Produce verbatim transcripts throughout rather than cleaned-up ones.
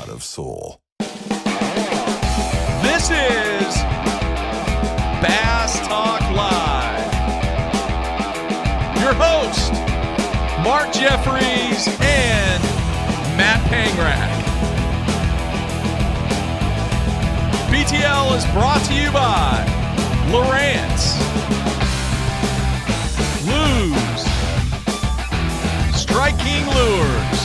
of soul. This is Bass Talk Live. Your host, Mark Jeffries and Matt Pangrack. B T L is brought to you by Lowrance, Lew's, Strike King Lures,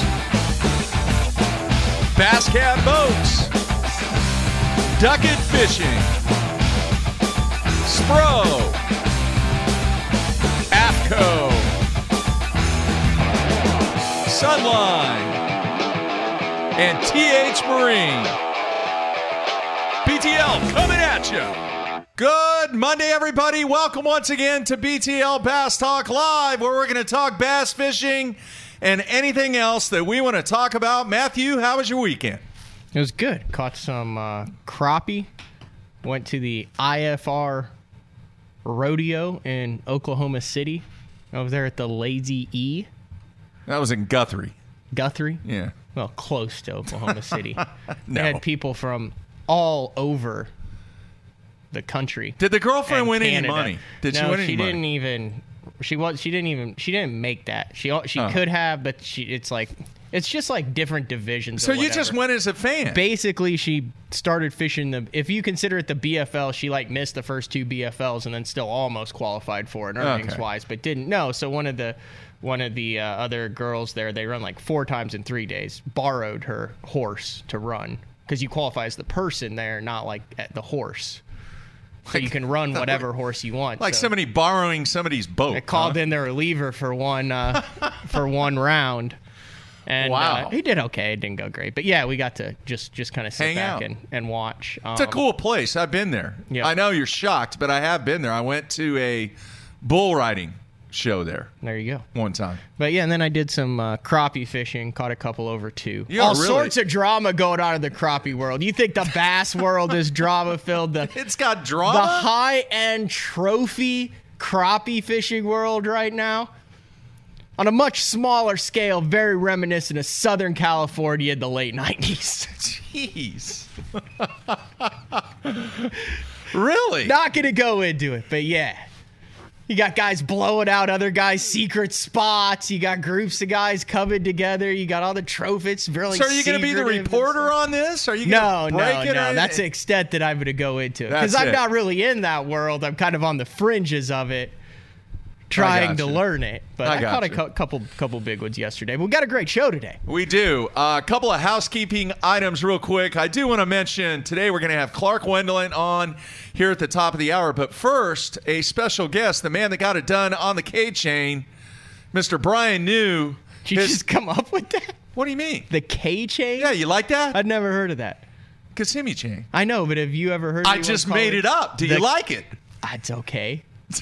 Bass Cat Boats, Duckett Fishing, Spro, AFCO, Sunline, and T H Marine. B T L coming at you. Good Monday, everybody. Welcome once again to B T L Bass Talk Live, where we're going to talk bass fishing and anything else that we want to talk about. Matthew, how was your weekend? It was good. Caught some uh, crappie. Went to the I F R rodeo in Oklahoma City. Over there at the Lazy E. That was in Guthrie. Guthrie? Yeah. Well, close to Oklahoma City. No. They had people from all over the country. Did the girlfriend and win Canada. any money? Did no, she win any she money? didn't even. She was. She didn't even. She didn't make that. She she Oh. could have, but she. It's like it's just like different divisions. So or you just whatever. went as a fan. Basically, she started fishing the. If you consider it the B F L, she like missed the first two B F Ls and then still almost qualified for it earnings Okay. wise, but didn't know. So one of the one of the uh, other girls there, they run like four times in three days. Borrowed her horse to run because you qualify as the person there, not like at the horse. So you can run whatever horse you want. Like so. somebody borrowing somebody's boat. I called huh? in their reliever for one uh, for one round. And Wow. uh, he did okay. It didn't go great. But yeah, we got to just, just kind of sit Hang back out. and, and watch. Um, It's a cool place. I've been there. Yeah. I know you're shocked, but I have been there. I went to a bull riding show there There you go. one time. But yeah, and then I did some uh, crappie fishing, caught a couple over two. Yeah, All really? sorts of drama going on in the crappie world. You think the bass world is drama filled? The, It's got the drama. high-end trophy crappie fishing world right now, on a much smaller scale, very reminiscent of Southern California in the late nineties. Jeez. Really? Not going to go into it, but yeah. You got guys blowing out other guys' secret spots. You got groups of guys coming together. You got all the trophies. Really So are you going to be the secretive and reporter stuff. on this? Are you No, going to no, break it? no. or That's the anything? extent that I'm going to go into it. That's Because I'm it. not really in that world. I'm kind of on the fringes of it, trying to gotcha. learn it. But I I, caught a gotcha. cu- couple couple big ones yesterday. But we got a great show today. We do. Uh, a couple of housekeeping items real quick. I do want to mention today we're going to have Clark Wendelin on here at the top of the hour. But first, a special guest, the man that got it done on the K-Chain, Mister Brian New. Did you His- just come up with that? What do you mean? The K-chain? Yeah, you like that? I'd never heard of that. Kissimmee chain. I know, but have you ever heard? I anyone just call made it up. Do the- you like it? It's okay.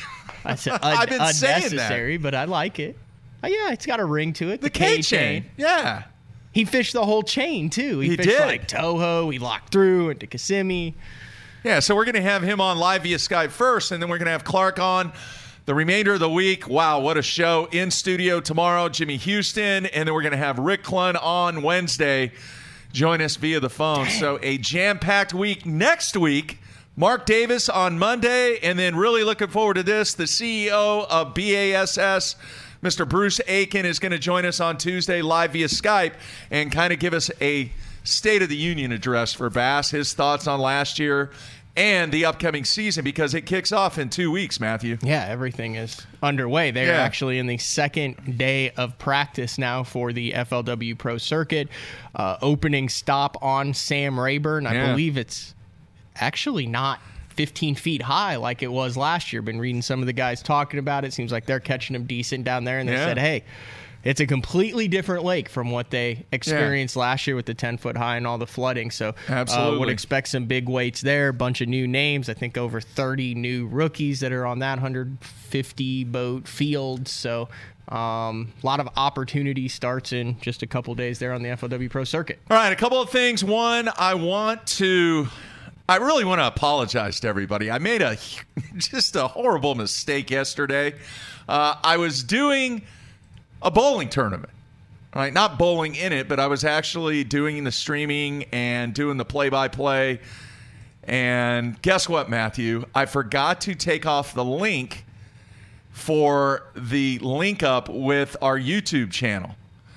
I said I've been saying that. unnecessary, but I like it. Oh, yeah, it's got a ring to it. The The, K K-chain. chain. Yeah. He fished the whole chain too. He, He fished did. like Toho. He locked through into Kissimmee. Yeah, so we're going to have him on live via Skype first, and then we're going to have Clark on the remainder of the week. Wow, what a show. In studio tomorrow, Jimmy Houston, and then we're going to have Rick Clunn on Wednesday. Join us via the phone. So a jam-packed week next week. Mark Davis on Monday, and then really looking forward to this, the C E O of B A S S, Mister Bruce Aiken, is going to join us on Tuesday live via Skype and kind of give us a State of the Union address for Bass, his thoughts on last year and the upcoming season, because it kicks off in two weeks, Matthew. Yeah, everything is underway. They're Yeah. actually in the second day of practice now for the F L W Pro Circuit. Uh, opening stop on Sam Rayburn. I Yeah. believe it's actually not fifteen feet high like it was last year. Been reading some of the guys talking about it. Seems like they're catching them decent down there. And they Yeah. said, hey, it's a completely different lake from what they experienced last year with the ten-foot high and all the flooding. So uh, Absolutely. would expect some big weights there. A bunch of new names. I think over thirty new rookies that are on that one hundred fifty boat field. So um, a lot of opportunity starts in just a couple days there on the F L W Pro Circuit. All right, a couple of things. One, I want to, I really want to apologize to everybody. I made a just a horrible mistake yesterday. Uh, I was doing a bowling tournament, right? Not bowling in it, but I was actually doing the streaming and doing the play-by-play. And guess what, Matthew? I forgot to take off the link for the link up with our YouTube channel.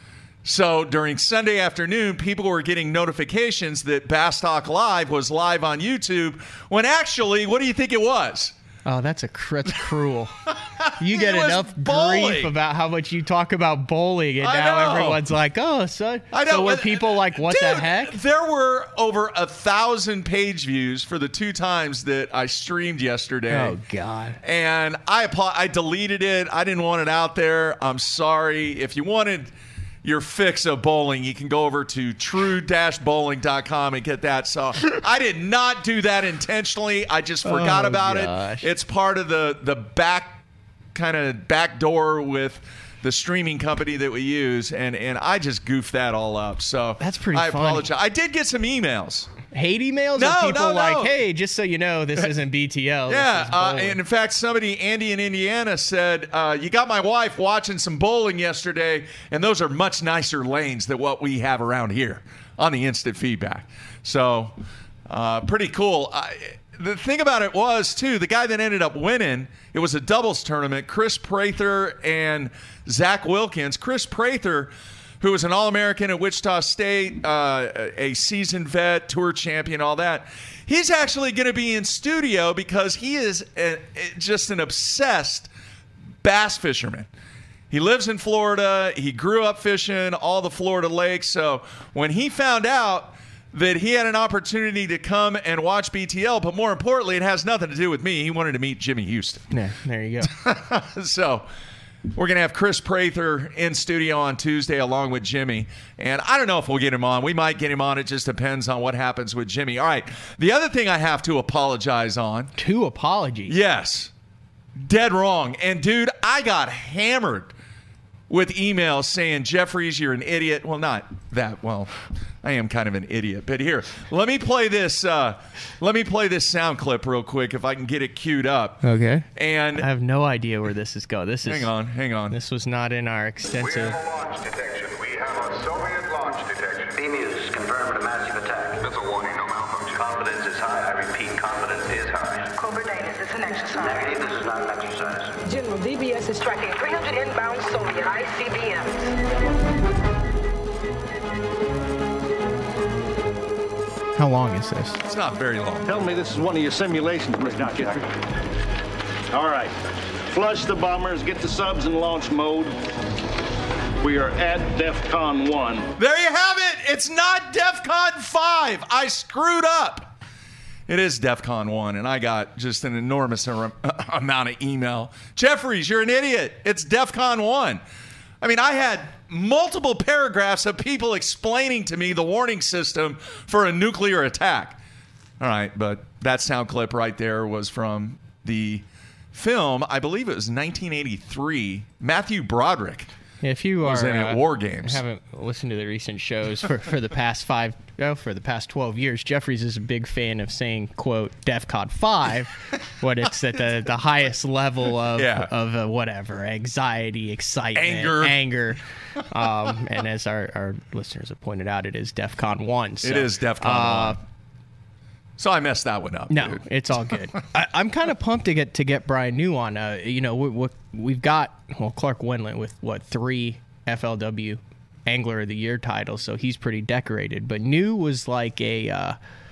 So during Sunday afternoon, people were getting notifications that Bass Talk Live was live on YouTube, when actually, what do you think it was? Oh, that's a that's cruel. You get It was enough bowling. grief about how much you talk about bowling, and I now know. everyone's like, "Oh, so I know. so were uh, people like, what dude, the heck?" There were over a thousand page views for the two times that I streamed yesterday. Oh God. And I apo- I deleted it. I didn't want it out there. I'm sorry. If you wanted your fix of bowling, you can go over to true dash bowling dot com and get that. So I did not do that intentionally. I just forgot Oh, about gosh. it. It's part of the the back kind of back door with the streaming company that we use, and and I just goofed that all up. So That's pretty I funny. apologize. I did get some emails. Hate emails? No, or people no, like, no. "Hey, just so you know, this isn't B T L. This Yeah, is uh, bowling." and in fact, somebody, Andy in Indiana, said, uh, you got my wife watching some bowling yesterday, and those are much nicer lanes than what we have around here on the instant feedback. So, uh, pretty cool. I, the thing about it was, too, the guy that ended up winning, it was a doubles tournament, Chris Prather and Zach Wilkins. Chris Prather, who was an All-American at Wichita State, uh, a seasoned vet, tour champion, all that. He's actually going to be in studio because he is a, just an obsessed bass fisherman. He lives in Florida. He grew up fishing all the Florida lakes. So when he found out that he had an opportunity to come and watch B T L, but more importantly, it has nothing to do with me. He wanted to meet Jimmy Houston. Yeah, there you go. So we're going to have Chris Prather in studio on Tuesday along with Jimmy. And I don't know if we'll get him on. We might get him on. It just depends on what happens with Jimmy. All right. The other thing I have to apologize on. Two apologies. Yes. Dead wrong. And, dude, I got hammered with emails saying, Jeffries, you're an idiot. Well, not that. Well, I am kind of an idiot. But here, let me play this. Uh, let me play this sound clip real quick if I can get it queued up. Okay. And I have no idea where this is going. This is. hang on, hang on. This was not in our We extensive. have a launch detection. We have a Soviet launch detection. B-Muse, confirmed a massive attack. That's a warning, no malfunction. Confidence is high. I repeat, confidence is high. Cobra Dane, is this an exercise? Negative, this is not an exercise. General, D B S is tracking three hundred inbound Soviet I C B Ms. How long is this? It's not very long. Tell me this is one of your simulations, Mister Jeffrey. All right. Flush the bombers, get the subs in launch mode. We are at DEFCON one. There you have it. It's not DEFCON five. I screwed up. It is DEFCON one, and I got just an enormous ar- amount of email. Jeffries, you're an idiot. It's DEFCON one. I mean, I had multiple paragraphs of people explaining to me the warning system for a nuclear attack. All right, but that sound clip right there was from the film, I believe it was nineteen eighty-three, Matthew Broderick. If you was are in uh, at War Games. haven't listened to the recent shows for, for the past five, oh, for the past twelve years, Jeffries is a big fan of saying, "quote DEFCON five," when it's at the, the highest level of Yeah. of uh, whatever anxiety, excitement, Anger. anger. Um, and as our, our listeners have pointed out, it is DEFCON one. So, It is DEFCON uh, one. So I messed that one up. No, dude. it's all good. I, I'm kind of pumped to get to get Brian New on. Uh, you know, we, we, we've got well Clark Wendlandt with what three F L W Angler of the Year titles, so he's pretty decorated. But New was like a uh,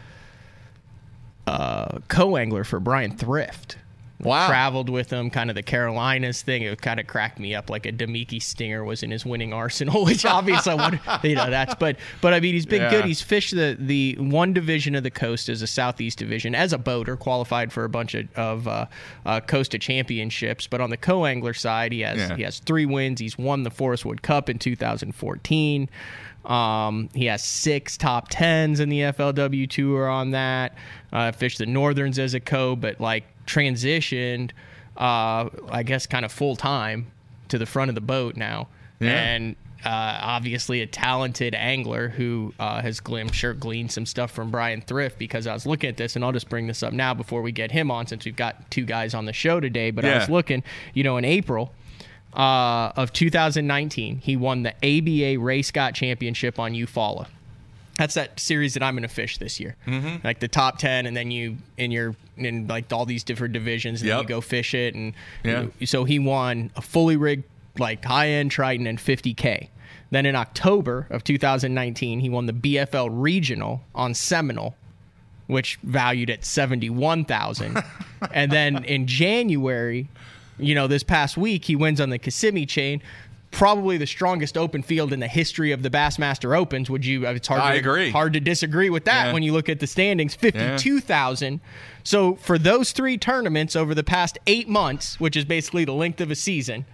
uh, co-angler for Brian Thrift. Wow. Traveled with him, kind of the Carolinas thing. It kind of cracked me up, like a Demiki Stinger was in his winning arsenal, which obviously I wonder, you know, that's. But but I mean, he's been Yeah. good. He's fished the the one division of the coast as a Southeast division as a boater, qualified for a bunch of, of uh, uh, Costa championships. But on the co-angler side, he has Yeah. he has three wins. He's won the Forest Wood Cup in two thousand fourteen. Um, he has six top tens in the F L W Tour on that. Uh, fished the Northerns as a co, but like transitioned, uh, I guess, kind of full time to the front of the boat now. Yeah. And uh, obviously a talented angler who uh, has, gle- I'm sure, gleaned some stuff from Brian Thrift, because I was looking at this, and I'll just bring this up now before we get him on, since we've got two guys on the show today. But I Yeah. was looking, you know, in April, uh, of two thousand nineteen, he won the A B A Ray Scott Championship on Eufaula. That's that series that I'm going to fish this year. Mm-hmm. Like the top ten, and then you in your in like all these different divisions, and yep. then you go fish it. And yeah. you, so he won a fully rigged, like high end Triton and fifty K. Then in October of two thousand nineteen, he won the B F L Regional on Seminole, which valued at seventy-one thousand dollars. And then in January, you know, this past week, he wins on the Kissimmee chain. Probably the strongest open field in the history of the Bassmaster Opens. Would you? It's hard. I to, agree. Hard to disagree with that yeah. when you look at the standings. Fifty-two thousand. Yeah. So for those three tournaments over the past eight months, which is basically the length of a season,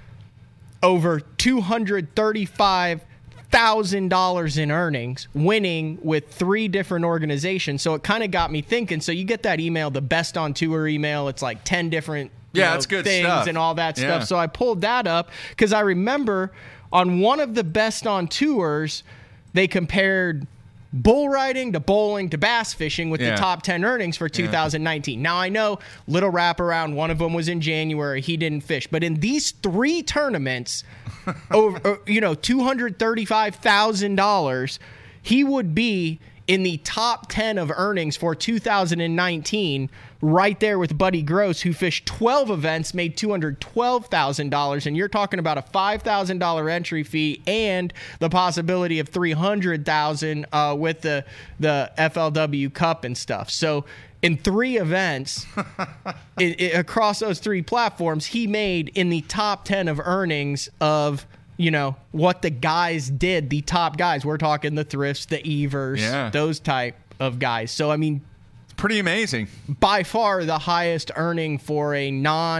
over two hundred thirty-five thousand dollars in earnings, winning with three different organizations. So it kind of got me thinking. So you get that email, the Best on Tour email. It's like ten different. Yeah, know, it's good things stuff. and all that yeah. stuff. So I pulled that up because I remember on one of the Best on Tours, they compared bull riding to bowling to bass fishing with yeah. the top ten earnings for two thousand nineteen. Yeah. Now I know little wraparound, one of them was in January. He didn't fish. But in these three tournaments, over you know, two hundred thirty-five thousand dollars, he would be in the top ten of earnings for two thousand nineteen, right there with Buddy Gross, who fished twelve events, made two hundred twelve thousand dollars, and you're talking about a five thousand dollars entry fee and the possibility of three hundred thousand dollars uh, with the, the F L W Cup and stuff. So in three events, it, it, across those three platforms, he made in the top ten of earnings of, you know, what the guys did, the top guys. We're talking the Thrifts, the Evers, yeah. those type of guys. So, I mean, it's pretty amazing. By far the highest earning for a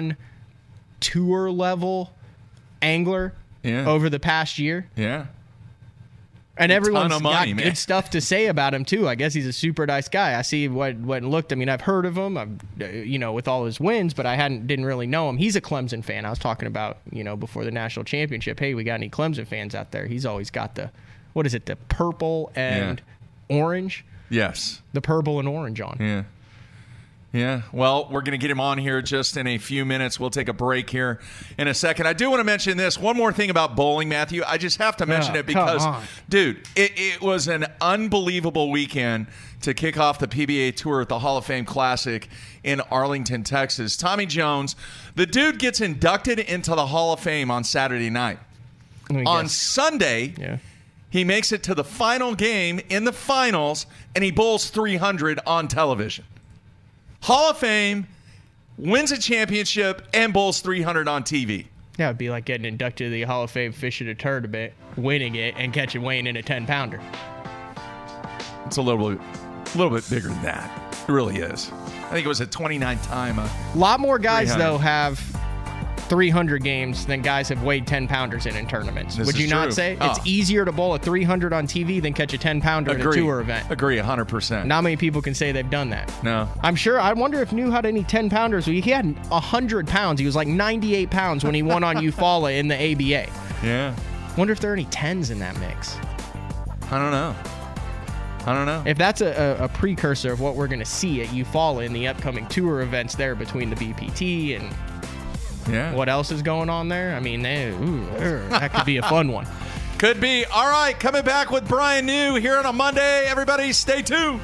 non-tour level angler yeah. over the past year. Yeah. And everyone's of money, got man. good stuff to say about him, too. I guess he's a super nice guy. I see what what looked. I mean, I've heard of him, I've, you know, with all his wins, but I hadn't didn't really know him. He's a Clemson fan. I was talking about, you know, before the national championship. Hey, we got any Clemson fans out there? He's always got the, what is it, the purple and yeah. orange? Yes. The purple and orange on. Yeah. Yeah, well, we're going to get him on here just in a few minutes. We'll take a break here in a second. I do want to mention this. One more thing about bowling, Matthew. I just have to mention oh, it because, come on. dude, it, it was an unbelievable weekend to kick off the P B A Tour at the Hall of Fame Classic in Arlington, Texas. Tommy Jones, the dude gets inducted into the Hall of Fame on Saturday night. On guess. Sunday, yeah. he makes it to the final game in the finals, and he bowls three hundred on television. Hall of Fame, wins a championship, and bowls three hundred on T V. Yeah, it'd be like getting inducted to the Hall of Fame fishing a tournament, winning it, and catching Wayne in a ten-pounder. It's a little bit, a little bit bigger than that. It really is. I think it was a twenty-nine time. Uh, a lot more guys, three hundred. though, have three hundred games than guys have weighed ten-pounders in in tournaments. This Would is you not true. say? Oh. It's easier to bowl a three hundred on T V than catch a ten-pounder at a tour event. Agree, one hundred percent. Not many people can say they've done that. No. I'm sure. I wonder if New had any ten-pounders. He had one hundred pounds. He was like ninety-eight pounds when he won on Eufaula in the A B A. Yeah. Wonder if there are any tens in that mix. I don't know. I don't know. If that's a, a, a precursor of what we're going to see at Eufaula in the upcoming tour events there between the B P T and yeah. what else is going on there, I mean, they, ooh, er, that could be a fun one. Could be. All right, coming back with Brian New here on a Monday. Everybody stay tuned.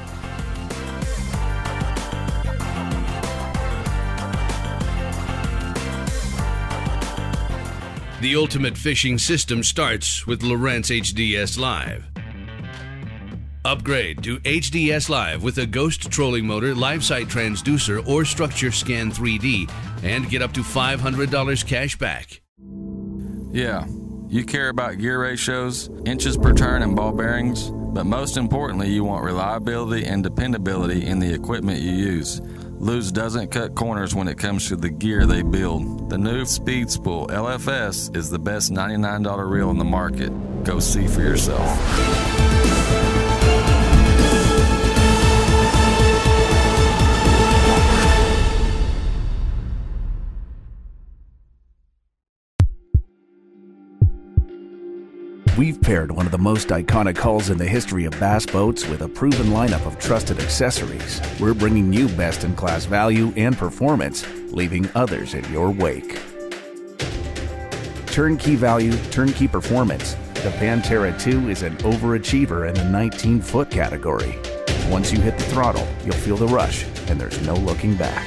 The ultimate fishing system starts with Lowrance H D S Live. Upgrade to H D S Live with a Ghost trolling motor, live sight transducer, or Structure Scan three D, and get up to five hundred dollars cash back. Yeah, you care about gear ratios, inches per turn, and ball bearings, but most importantly, you want reliability and dependability in the equipment you use. Lew's doesn't cut corners when it comes to the gear they build. The new Speed Spool L F S is the best ninety-nine dollars reel in the market. Go see for yourself. We've paired one of the most iconic hulls in the history of bass boats with a proven lineup of trusted accessories. We're bringing you best-in-class value and performance, leaving others in your wake. Turnkey value, turnkey performance. The Pantera two is an overachiever in the nineteen-foot category. Once you hit the throttle, you'll feel the rush, and there's no looking back.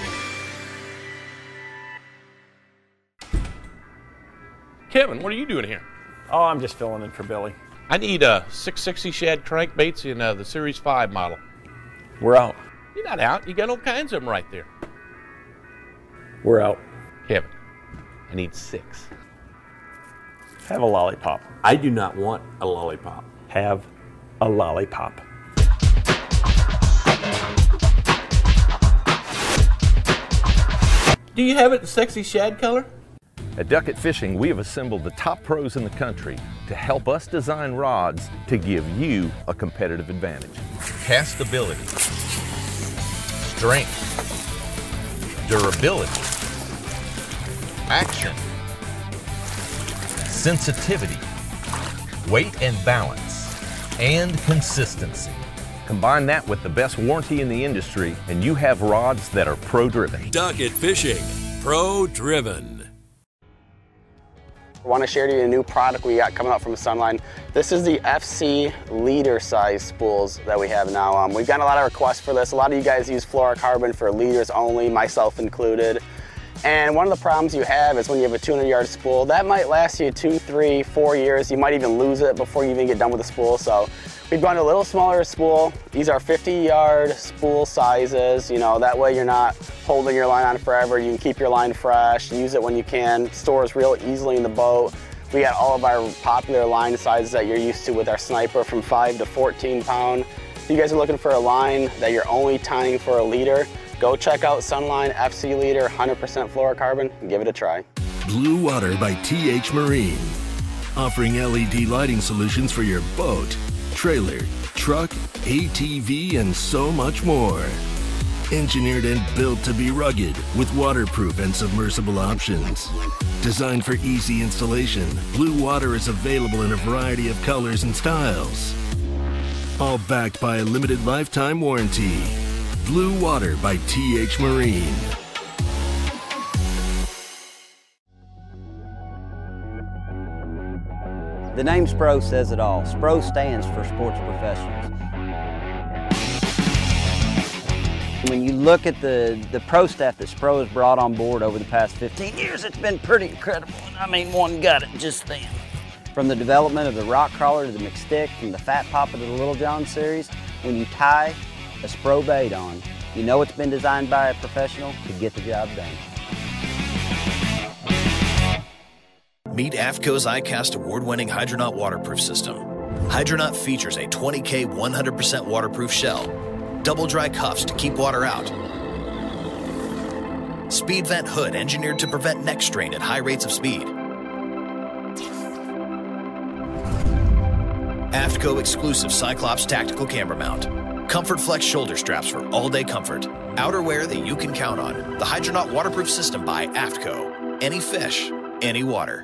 Kevin, what are you doing here? Oh, I'm just filling in for Billy. I need a six sixty shad crankbaits in uh, the Series five model. We're out. You're not out. You got all kinds of them right there. We're out. Kevin, I need six. Have a lollipop. I do not want a lollipop. Have a lollipop. Do you have it in sexy shad color? At Duckett Fishing, we have assembled the top pros in the country to help us design rods to give you a competitive advantage. Castability, strength, durability, action, sensitivity, weight and balance, and consistency. Combine that with the best warranty in the industry, and you have rods that are pro-driven. Duckett Fishing, pro-driven. I want to share with you a new product we got coming out from Sunline. This is the F C leader size spools that we have now. Um, we've gotten a lot of requests for this. A lot of you guys use fluorocarbon for leaders only, myself included. And one of the problems you have is when you have a two hundred yard spool, that might last you two, three, four years. You might even lose it before you even get done with the spool. So we've gone to a little smaller spool. These are fifty yard spool sizes. You know, that way you're not holding your line on forever. You can keep your line fresh, use it when you can, stores real easily in the boat. We got all of our popular line sizes that you're used to with our Sniper from five to fourteen pound. If you guys are looking for a line that you're only tying for a leader, go check out Sunline F C Leader, one hundred percent fluorocarbon, and give it a try. Blue Water by T H Marine, offering L E D lighting solutions for your boat, trailer, truck, A T V, and so much more. Engineered and built to be rugged with waterproof and submersible options. Designed for easy installation, Blue Water is available in a variety of colors and styles. All backed by a limited lifetime warranty. Blue Water by T H Marine. The name Spro says it all. Spro stands for Sports Professionals. When you look at the, the pro staff that Spro has brought on board over the past fifteen years, it's been pretty incredible. I mean, one got it just then. From the development of the Rock Crawler to the McStick, from the Fat Papa to the Little John series, when you tie a Spro bait on, you know it's been designed by a professional to get the job done. Meet AFTCO's iCast award-winning Hydronaut waterproof system. Hydronaut features a twenty K one hundred percent waterproof shell, double dry cuffs to keep water out, speed vent hood engineered to prevent neck strain at high rates of speed, AFTCO exclusive Cyclops tactical camera mount, Comfort Flex shoulder straps for all-day comfort, outerwear that you can count on. The Hydronaut waterproof system by AFTCO. Any fish, any water.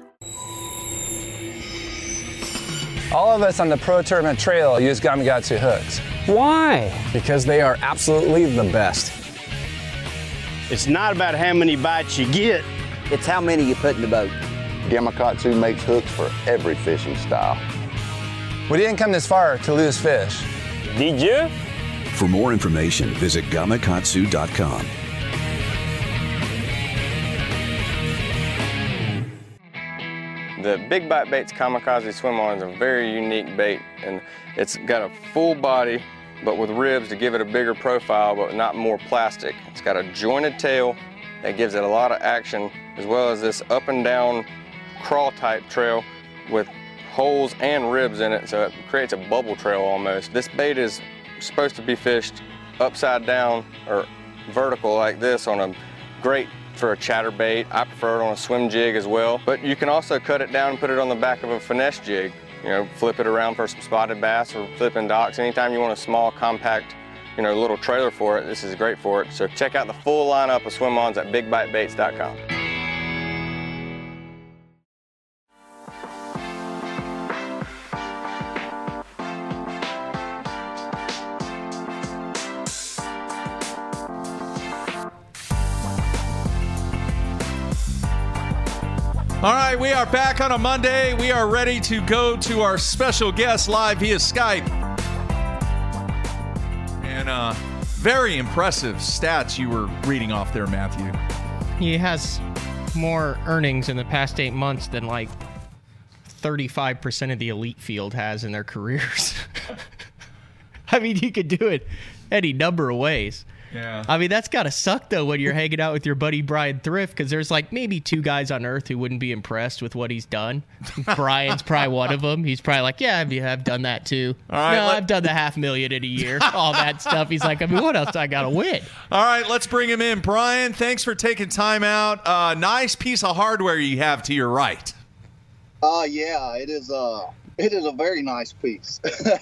All of us on the Pro Tournament Trail use Gamakatsu hooks. Why? Because they are absolutely the best. It's not about how many bites you get. It's how many you put in the boat. Gamakatsu makes hooks for every fishing style. We didn't come this far to lose fish. Did you? For more information, visit gamakatsu dot com. The Big Bite Baits Kamikaze Swim On is a very unique bait, and it's got a full body, but with ribs to give it a bigger profile, but not more plastic. It's got a jointed tail that gives it a lot of action, as well as this up and down crawl type trail with holes and ribs in it, so it creates a bubble trail almost. This bait is supposed to be fished upside down or vertical like this on a grate for a chatterbait. I prefer it on a swim jig as well, but you can also cut it down and put it on the back of a finesse jig. You know, flip it around for some spotted bass or flipping docks. Anytime you want a small, compact, you know, little trailer for it, this is great for it. So check out the full lineup of swim-ons at big bite baits dot com. All right, we are back on a Monday. We are ready to go to our special guest live via Skype. And uh, very impressive stats you were reading off there, Matthew. He has more earnings in the past eight months than like thirty-five percent of the elite field has in their careers. I mean, you could do it any number of ways. Yeah. I mean, that's got to suck, though, when you're hanging out with your buddy Brian Thrift, because there's like maybe two guys on earth who wouldn't be impressed with what he's done. Brian's probably one of them. He's probably like, yeah, I've, I've done that too. All right, no, let- I've done the half million in a year, all that stuff. He's like, I mean, what else do I got to win? All right, let's bring him in. Brian, thanks for taking time out. Uh, nice piece of hardware you have to your right. Uh, yeah, it is, uh, it is a very nice piece.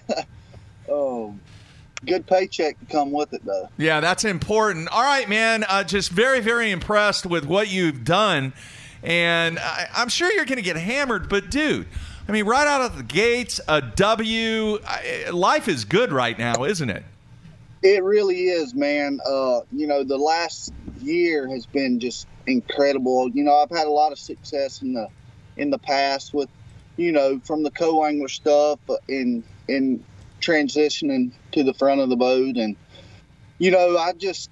Oh, good paycheck to come with it, though. Yeah, that's important. All right, man. Uh, just very, very impressed with what you've done. And I, I'm sure you're going to get hammered, but dude, I mean, right out of the gates, a W. I, life is good right now, isn't it? It really is, man. Uh, you know, the last year has been just incredible. You know, I've had a lot of success in the in the past with, you know, from the co-angler stuff in in transitioning to the front of the boat, and you know, I just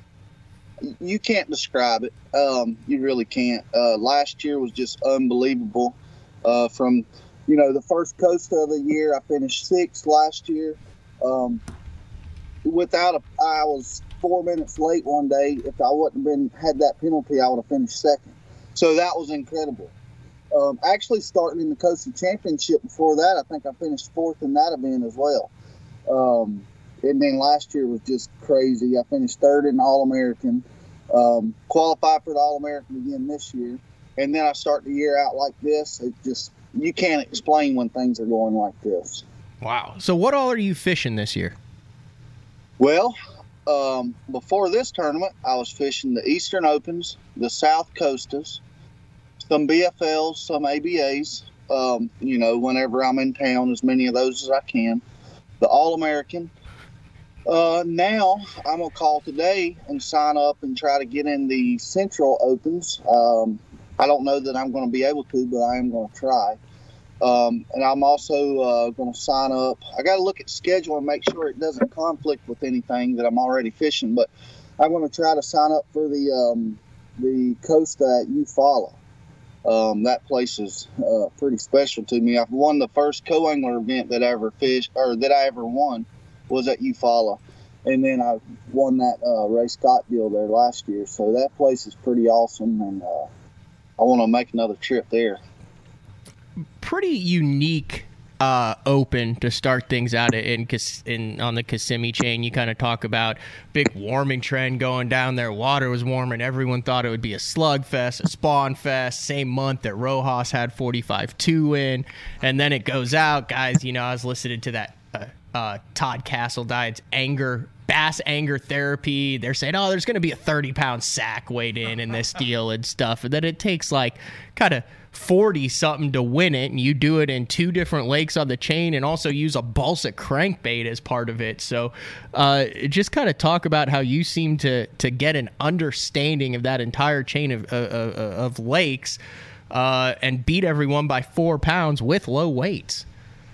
you can't describe it. Um, you really can't. Uh, last year was just unbelievable. Uh, from you know the first Costa of the year, I finished sixth last year. Um, without a, I was four minutes late one day. If I wouldn't have been had that penalty, I would have finished second. So that was incredible. Um, actually, starting in the Costa Championship before that, I think I finished fourth in that event as well. Um, and then last year was just crazy. I finished third in All-American, um, qualified for the All-American again this year. And then I start the year out like this. It just, you can't explain when things are going like this. Wow. So what all are you fishing this year? Well, um, before this tournament, I was fishing the Eastern Opens, the South Costas, some B F Ls, some A B As, um, you know, whenever I'm in town, as many of those as I can. The All-American. Uh, now, I'm going to call today and sign up and try to get in the Central Opens. Um, I don't know that I'm going to be able to, but I am going to try. Um, and I'm also uh, going to sign up. I got to look at the schedule and make sure it doesn't conflict with anything that I'm already fishing. But I'm going to try to sign up for the um, the Costa at Eufaula. Um, that place is uh, pretty special to me. I've won the first co-angler event that I ever fished, or that I ever won, was at Eufaula, and then I won that uh, Ray Scott deal there last year. So that place is pretty awesome, and uh, I want to make another trip there. Pretty unique uh, open to start things out in, in on the Kissimmee chain. You kind of talk about big warming trend going down there. Water was warming. Everyone thought it would be a slug fest, a spawn fest. Same month that Rojas had forty-five two in, and then it goes out. Guys, you know, I was listening to that uh, uh, Todd Castle Diet's anger bass anger therapy. They're saying, oh, there's going to be a thirty pound sack weighed in in this deal and stuff, and then it takes like kind of forty something to win it, and you do it in two different lakes on the chain and also use a balsa crankbait as part of it. So uh, just kind of talk about how you seem to to get an understanding of that entire chain of, uh, uh, of lakes uh, and beat everyone by four pounds with low weights.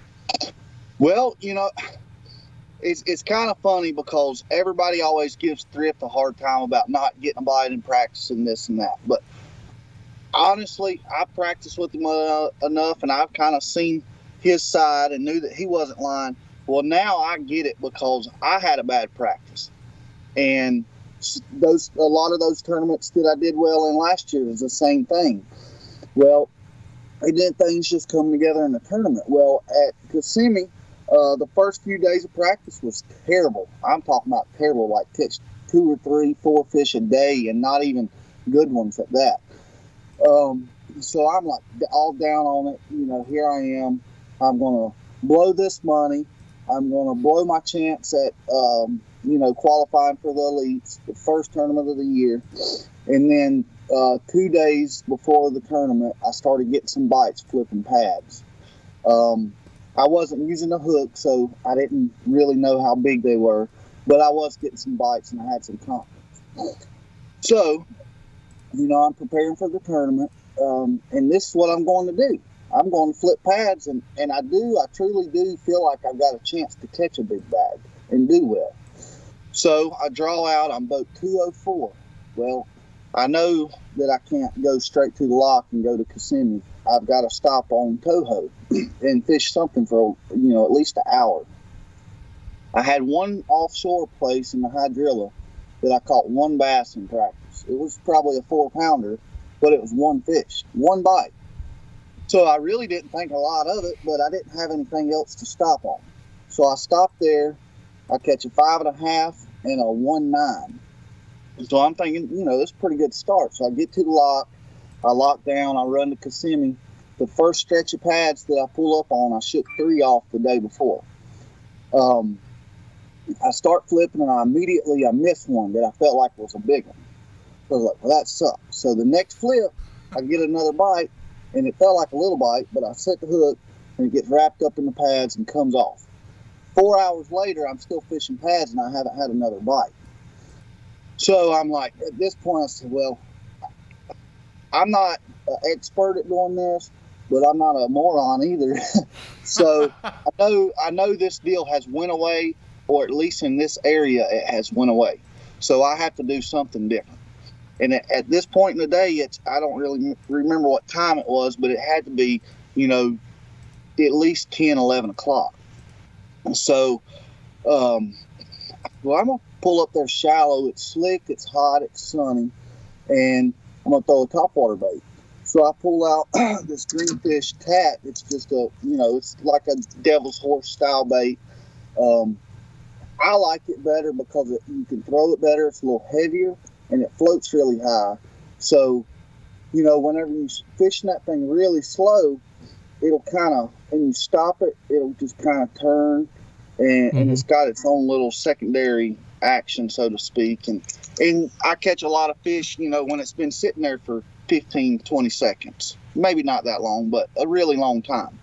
Well, you know, it's it's kind of funny because everybody always gives Thrift a hard time about not getting a bite in practice and this and that. But honestly, I practiced with him uh, enough, and I've kind of seen his side and knew that he wasn't lying. Well, now I get it because I had a bad practice, and those a lot of those tournaments that I did well in last year was the same thing. Well, and then things just come together in the tournament. Well, at Kissimmee, uh, the first few days of practice was terrible. I'm talking about terrible, like catch two or three, four fish a day, and not even good ones at that. Um, so I'm like all down on it. You know, here I am. I'm going to blow this money. I'm going to blow my chance at, um, you know, qualifying for the elites, the first tournament of the year. And then uh, two days before the tournament, I started getting some bites flipping pads. Um, I wasn't using a hook, so I didn't really know how big they were, but I was getting some bites and I had some confidence. So, you know, I'm preparing for the tournament. um, and this is what I'm going to do. I'm going to flip pads, and, and I do, I truly do feel like I've got a chance to catch a big bag and do well. So I draw out on boat two oh four. Well, I know that I can't go straight to the lock and go to Kissimmee. I've got to stop on Toho and fish something for, you know, at least an hour. I had one offshore place in the hydrilla that I caught one bass in practice. It was probably a four pounder, but it was one fish, one bite. So I really didn't think a lot of it, but I didn't have anything else to stop on. So I stopped there. I catch a five and a half and a one nine. So I'm thinking, you know, this is a pretty good start. So I get to the lock, I lock down, I run to Kissimmee. The first stretch of pads that I pull up on, I shook three off the day before. Um, I start flipping, and I immediately I miss one that I felt like was a big one. So I was like, well, that sucks. So the next flip, I get another bite, and it felt like a little bite, but I set the hook, and it gets wrapped up in the pads and comes off. Four hours later, I'm still fishing pads, and I haven't had another bite. So I'm like, at this point, I said, well, I'm not an expert at doing this, but I'm not a moron either. So I know I know this deal has went away, or at least in this area, it has went away. So I have to do something different. And at, at this point in the day, it's I don't really remember what time it was, but it had to be, you know, at least ten, eleven o'clock. And so, um, well, I'm going to pull up there shallow. It's slick, it's hot, it's sunny, and I'm going to throw a topwater bait. So I pull out this greenfish tat. It's just a, you know, it's like a devil's horse style bait. Um, I like it better because it, you can throw it better. It's a little heavier, and it floats really high. So, you know, whenever you're fishing that thing really slow, it'll kind of, and you stop it, it'll just kind of turn, and, mm-hmm. and it's got its own little secondary action, so to speak. And and I catch a lot of fish, you know, when it's been sitting there for fifteen, twenty seconds. Maybe not that long, but a really long time.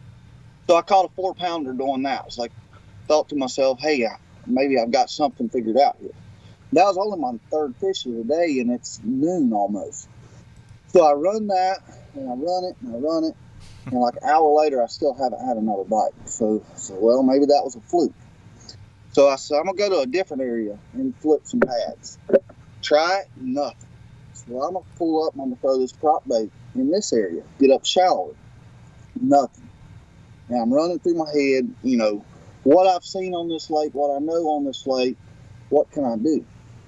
So I caught a four pounder doing that. I was like, thought to myself, hey, maybe I've got something figured out here. That was only my third fish of the day, and it's noon almost. So I run that, and I run it, and I run it, and like an hour later, I still haven't had another bite. So, so well, maybe that was a fluke. So I said, I'm going to go to a different area and flip some pads. Try it, nothing. So I'm going to pull up, and I'm going to throw this prop bait in this area, get up shallower. Nothing. Now I'm running through my head, you know, what I've seen on this lake, what I know on this lake, what can I do?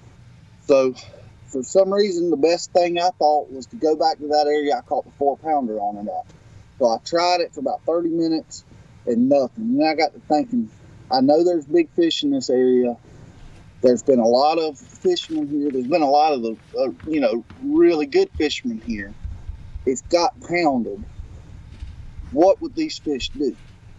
So for some reason, the best thing I thought was to go back to that area I caught the four pounder on and up. So I tried it for about thirty minutes and nothing. And then I got to thinking, I know there's big fish in this area. There's been a lot of fishermen here. There's been a lot of the, uh, you know, really good fishermen here. It's got pounded. What would these fish do?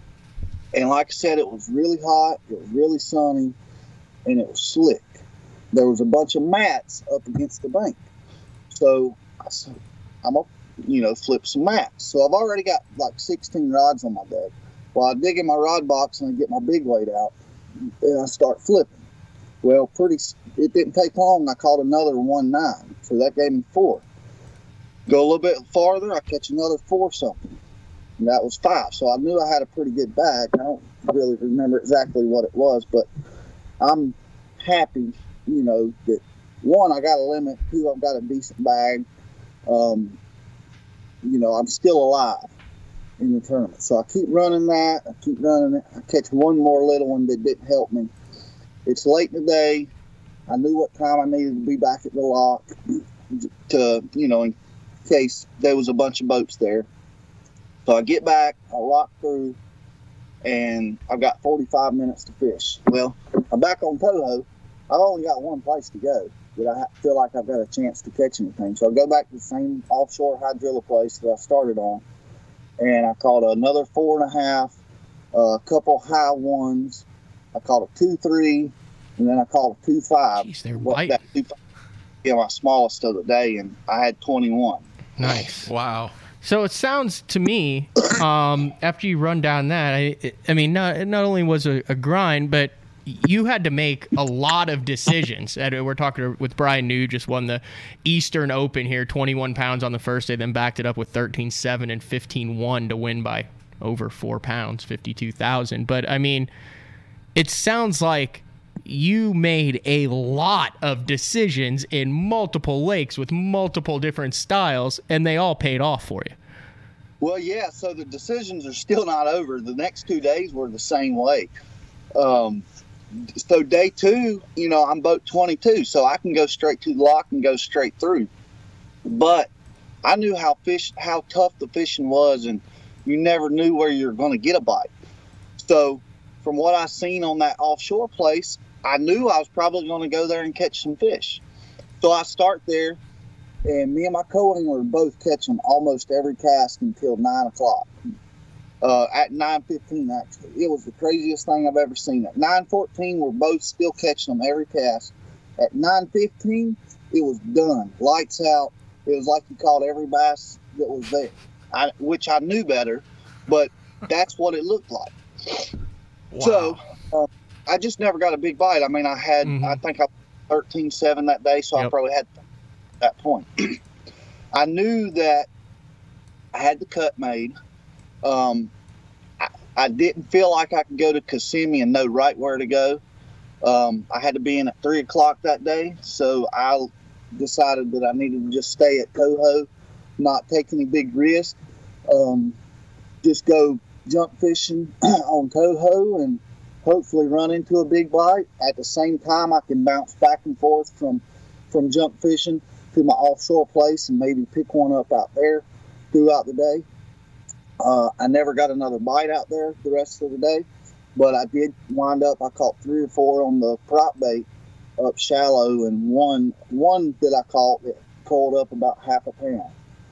And like I said, it was really hot. It was really sunny, and it was slick. There was a bunch of mats up against the bank. So I said, I'm going to, you know, flip some mats. So I've already got like sixteen rods on my deck. Well, I dig in my rod box and I get my big weight out, and I start flipping. Well, pretty, it didn't take long. I caught another one nine, so that gave me four. Go a little bit farther, I catch another four something, and that was five. So I knew I had a pretty good bag. I don't really remember exactly what it was, but I'm happy, you know, that one, I got a limit, two, I've got a decent bag. Um, you know, I'm still alive in the tournament. So I keep running that. I keep running it. I catch one more little one that didn't help me. It's late in the day. I knew what time I needed to be back at the lock to, you know, in case there was a bunch of boats there. So I get back, I lock through, and I've got forty-five minutes to fish. Well, I'm back on Toho. I've only got one place to go that I feel like I've got a chance to catch anything. So I go back to the same offshore hydrilla place that I started on, and I caught another four and a half, a couple high ones. I caught a two three, and then I caught a two five. Jeez, they're white. Yeah, my smallest of the day, and I had twenty-one. Nice. Wow. So it sounds to me, um, after you run down that, I, I mean, not not only was it a grind, but you had to make a lot of decisions. And we're talking with Brian New, just won the Eastern Open here, twenty-one pounds on the first day, then backed it up with thirteen seven and fifteen one to win by over four pounds, fifty-two thousand. But, I mean, it sounds like you made a lot of decisions in multiple lakes with multiple different styles, and they all paid off for you. Well, yeah, so the decisions are still not over. The next two days were the same way. Um, so day two, you know, I'm boat twenty-two, so I can go straight to the lock and go straight through. But I knew how fish, how tough the fishing was, and you never knew where you were going to get a bite. So from what I seen on that offshore place, I knew I was probably going to go there and catch some fish. So I start there, and me and my co-angler were both catching almost every cast until nine o'clock. Uh, at nine fifteen, actually. It was the craziest thing I've ever seen. At nine fourteen, we're both still catching them every cast. At nine fifteen, it was done. Lights out. It was like you caught every bass that was there, I, which I knew better, but that's what it looked like. Wow. So uh, I just never got a big bite. I mean, I had, mm-hmm. I think I thirteen seven that day, so yep. I probably had at that point. I knew that I had the cut made. Um, I, I didn't feel like I could go to Kissimmee and know right where to go. Um, I had to be in at three o'clock that day, so I decided that I needed to just stay at Coho, not take any big risk, um, just go jump fishing on Coho and hopefully run into a big bite. At the same time, I can bounce back and forth from, from jump fishing to my offshore place and maybe pick one up out there throughout the day. Uh, I never got another bite out there the rest of the day, but I did wind up, I caught three or four on the prop bait up shallow, and one one that I caught that pulled up about half a pound.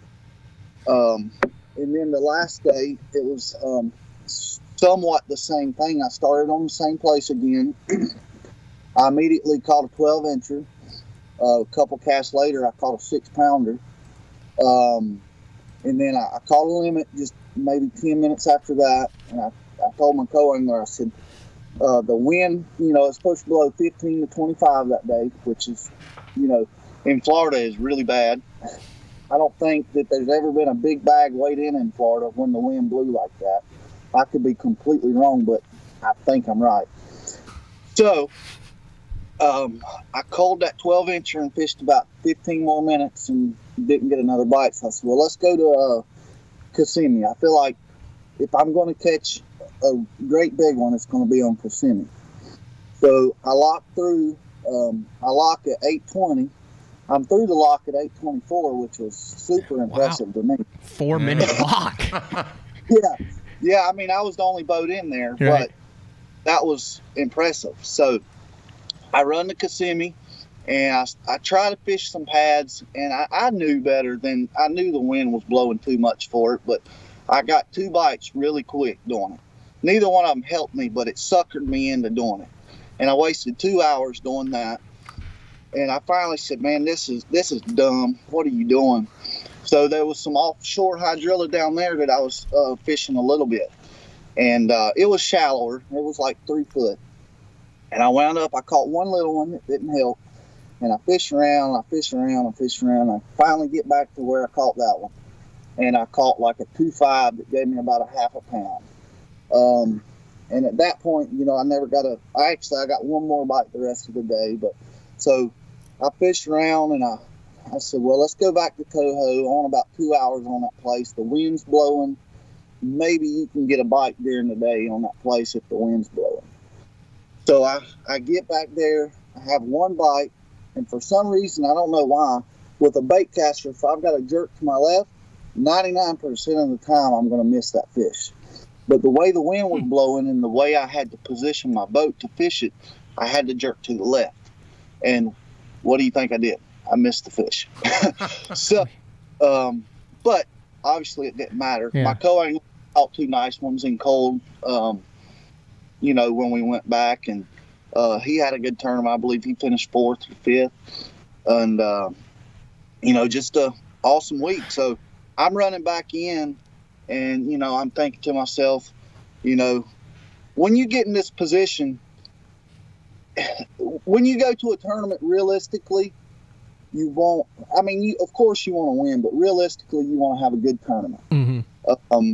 Um, and then the last day, it was um, somewhat the same thing. I started on the same place again. I immediately caught a twelve incher. Uh, a couple casts later, I caught a six pounder. Um, and then I, I caught a limit just maybe ten minutes after that. And I, I told my co-angler, I said, uh, the wind, you know, it's supposed to blow fifteen to twenty-five that day, which is, you know, in Florida is really bad. I don't think that there's ever been a big bag weighed in in Florida when the wind blew like that. I could be completely wrong, but I think I'm right. So um, I called that twelve incher and fished about fifteen more minutes and didn't get another bite. So I said, well, let's go to uh, Kissimmee. I feel like if I'm going to catch a great big one, it's going to be on Kissimmee. So I locked through. Um, I lock at eight twenty. I'm through the lock at eight twenty-four, which was super impressive wow. to me. Four minute lock. yeah. Yeah. I mean, I was the only boat in there, right. but that was impressive. So I run to Kissimmee and I, I try to fish some pads, and I, I knew better than I knew the wind was blowing too much for it, but I got two bites really quick doing it. Neither one of them helped me, but it suckered me into doing it. And I wasted two hours doing that. And I finally said, man, this is this is dumb. What are you doing? So there was some offshore hydrilla down there that I was uh, fishing a little bit. And uh, it was shallower. It was like three foot. And I wound up, I caught one little one that didn't help. And I fished around, I fished around, I fished around. I finally get back to where I caught that one. And I caught like a two five that gave me about a half a pound. Um, and at that point, you know, I never got a, I actually, I got one more bite the rest of the day. But so I fished around and I, I said, well, let's go back to Coho. On about two hours on that place. The wind's blowing. Maybe you can get a bite during the day on that place if the wind's blowing. So I, I get back there. I have one bite. And for some reason, I don't know why, with a bait caster, if I've got a jerk to my left, ninety-nine percent of the time I'm going to miss that fish. But the way the wind was blowing and the way I had to position my boat to fish it, I had to jerk to the left. And what do you think I did? I missed the fish. so, um, but obviously it didn't matter. Yeah. My co-angler caught two nice ones in cold, um, you know, when we went back. And uh, he had a good tournament. I believe he finished fourth or fifth. And, uh, you know, just a awesome week. So I'm running back in and, you know, I'm thinking to myself, you know, when you get in this position, when you go to a tournament, realistically, you won't. I mean, you, of course, you want to win, but realistically, you want to have a good tournament. Mm-hmm. Um,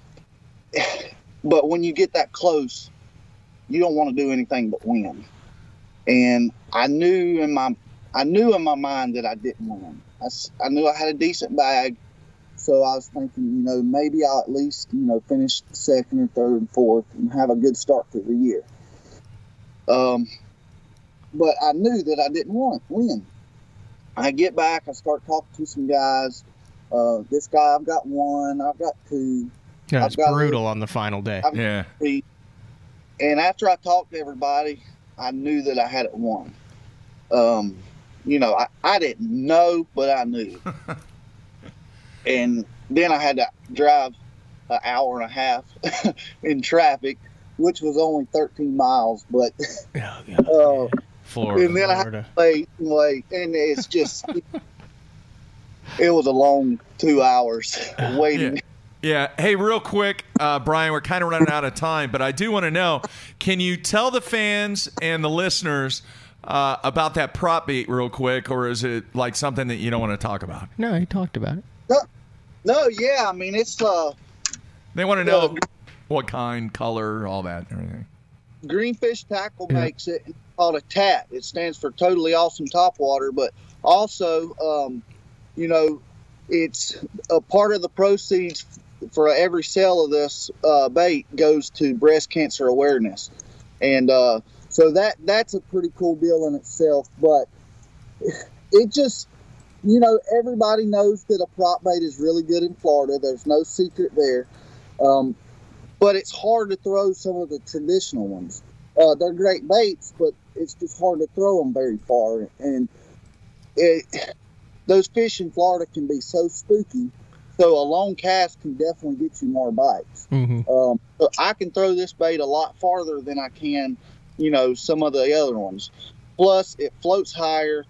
but when you get that close, you don't want to do anything but win. And I knew in my, I knew in my mind that I didn't win. I, I knew I had a decent bag, so I was thinking, you know, maybe I'll at least, you know, finish second or third and fourth and have a good start to the year. Um, but I knew that I didn't want to win. I get back, I start talking to some guys. Uh, this guy, I've got one, I've got two. Yeah, I've it's got brutal on the final day. I've got Yeah. three. And after I talked to everybody, I knew that I had it won. Um, you know, I, I didn't know, but I knew. And then I had to drive an hour and a half in traffic, which was only thirteen miles. But uh, Florida, and then I had to wait and wait, and it's just it was a long two hours waiting. Yeah. Yeah. Hey, real quick, uh, Brian, we're kind of running out of time, but I do want to know, can you tell the fans and the listeners uh, about that prop beat real quick, or is it like something that you don't want to talk about? No, he talked about it. No, no yeah, I mean, it's... Uh, they want to know uh, what kind, color, all that, and everything. Greenfish Tackle yeah. makes it. It's called a T A T. It stands for Totally Awesome Topwater, but also, um, you know, it's a part of the proceeds for every sale of this uh, bait goes to breast cancer awareness. And uh, so that that's a pretty cool deal in itself. But it just, you know, everybody knows that a prop bait is really good in Florida. There's no secret there. Um, but it's hard to throw some of the traditional ones. Uh, they're great baits, but it's just hard to throw them very far. And it, those fish in Florida can be so spooky. So a long cast can definitely get you more bites. Mm-hmm. Um, so I can throw this bait a lot farther than I can, you know, some of the other ones. Plus, it floats higher.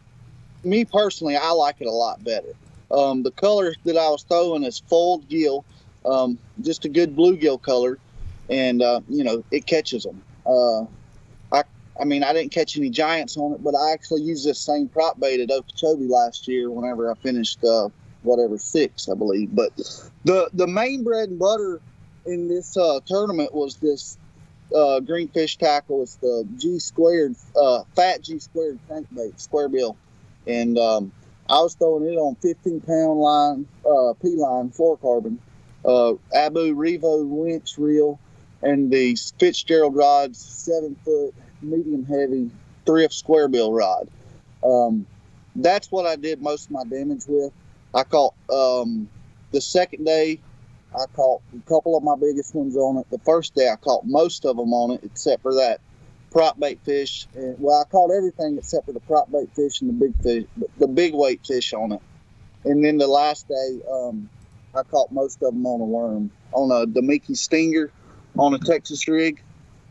Me personally, I like it a lot better. Um, the color that I was throwing is foiled gill, um, just a good bluegill color, and uh, you know, it catches them. Uh, I, I mean, I didn't catch any giants on it, but I actually used this same prop bait at Okeechobee last year whenever I finished. Uh, whatever six I believe. But the the main bread and butter in this uh tournament was this uh Greenfish Tackle. It's the G squared uh fat G squared crankbait, square bill, and um I was throwing it on fifteen pound line, uh P line fluorocarbon, uh Abu Revo winch reel, and the Fitzgerald rods, seven foot medium heavy thrift square bill rod. Um that's what I did most of my damage with. I caught um, the second day, I caught a couple of my biggest ones on it. The first day, I caught most of them on it, except for that prop bait fish. And, well, I caught everything except for the prop bait fish and the big fish, the big weight fish on it. And then the last day, um, I caught most of them on a worm, on a Damiki Stinger, on a Texas rig,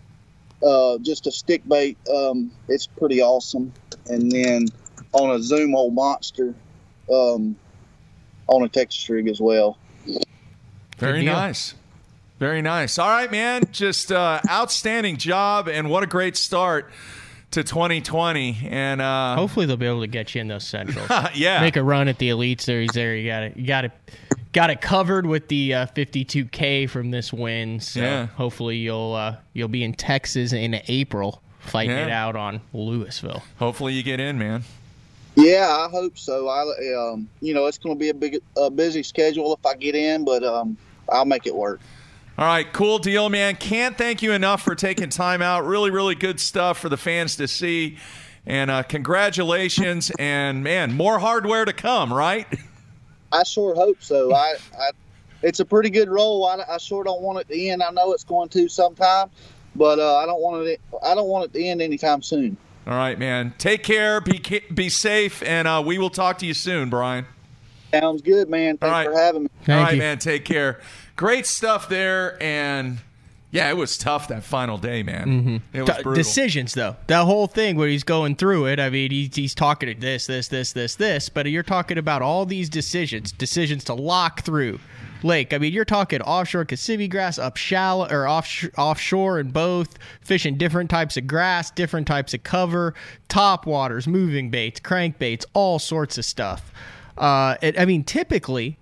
uh, just a stick bait. Um, it's pretty awesome. And then on a Zoom Old Monster. Um, on a Texas rig as well. Very nice. Very nice. All right, man. Just uh, outstanding job, and what a great start to twenty twenty. And uh, hopefully they'll be able to get you in those centrals. Yeah. Make a run at the Elite Series there. You got it. You got it. Got it covered with the uh, fifty-two K from this win. So yeah. hopefully you'll uh, you'll be in Texas in April fighting yeah. it out on Louisville. Hopefully you get in, man. Yeah, I hope so. I, um, you know, it's going to be a big, a busy schedule if I get in, but um, I'll make it work. All right, cool deal, man. Can't thank you enough for taking time out. Really, really good stuff for the fans to see. And uh, congratulations. And, man, more hardware to come, right? I sure hope so. I, I It's a pretty good roll. I, I sure don't want it to end. I know it's going to sometime, but uh, I don't want it. I don't want it to end anytime soon. All right, man. Take care. Be be safe, and uh, we will talk to you soon, Brian. Sounds good, man. Thanks right. for having me. Thank All right, you. man. Take care. Great stuff there, and Yeah, it was tough that final day, man. Mm-hmm. It was D- brutal. Decisions, though. That whole thing where he's going through it, I mean, he's, he's talking to this, this, this, this, this, but you're talking about all these decisions, decisions to lock through lake. I mean, you're talking offshore Kissimmee grass, up shallow, or off, offshore and both, fishing different types of grass, different types of cover, top waters, moving baits, crankbaits, all sorts of stuff. Uh, it, I mean, typically,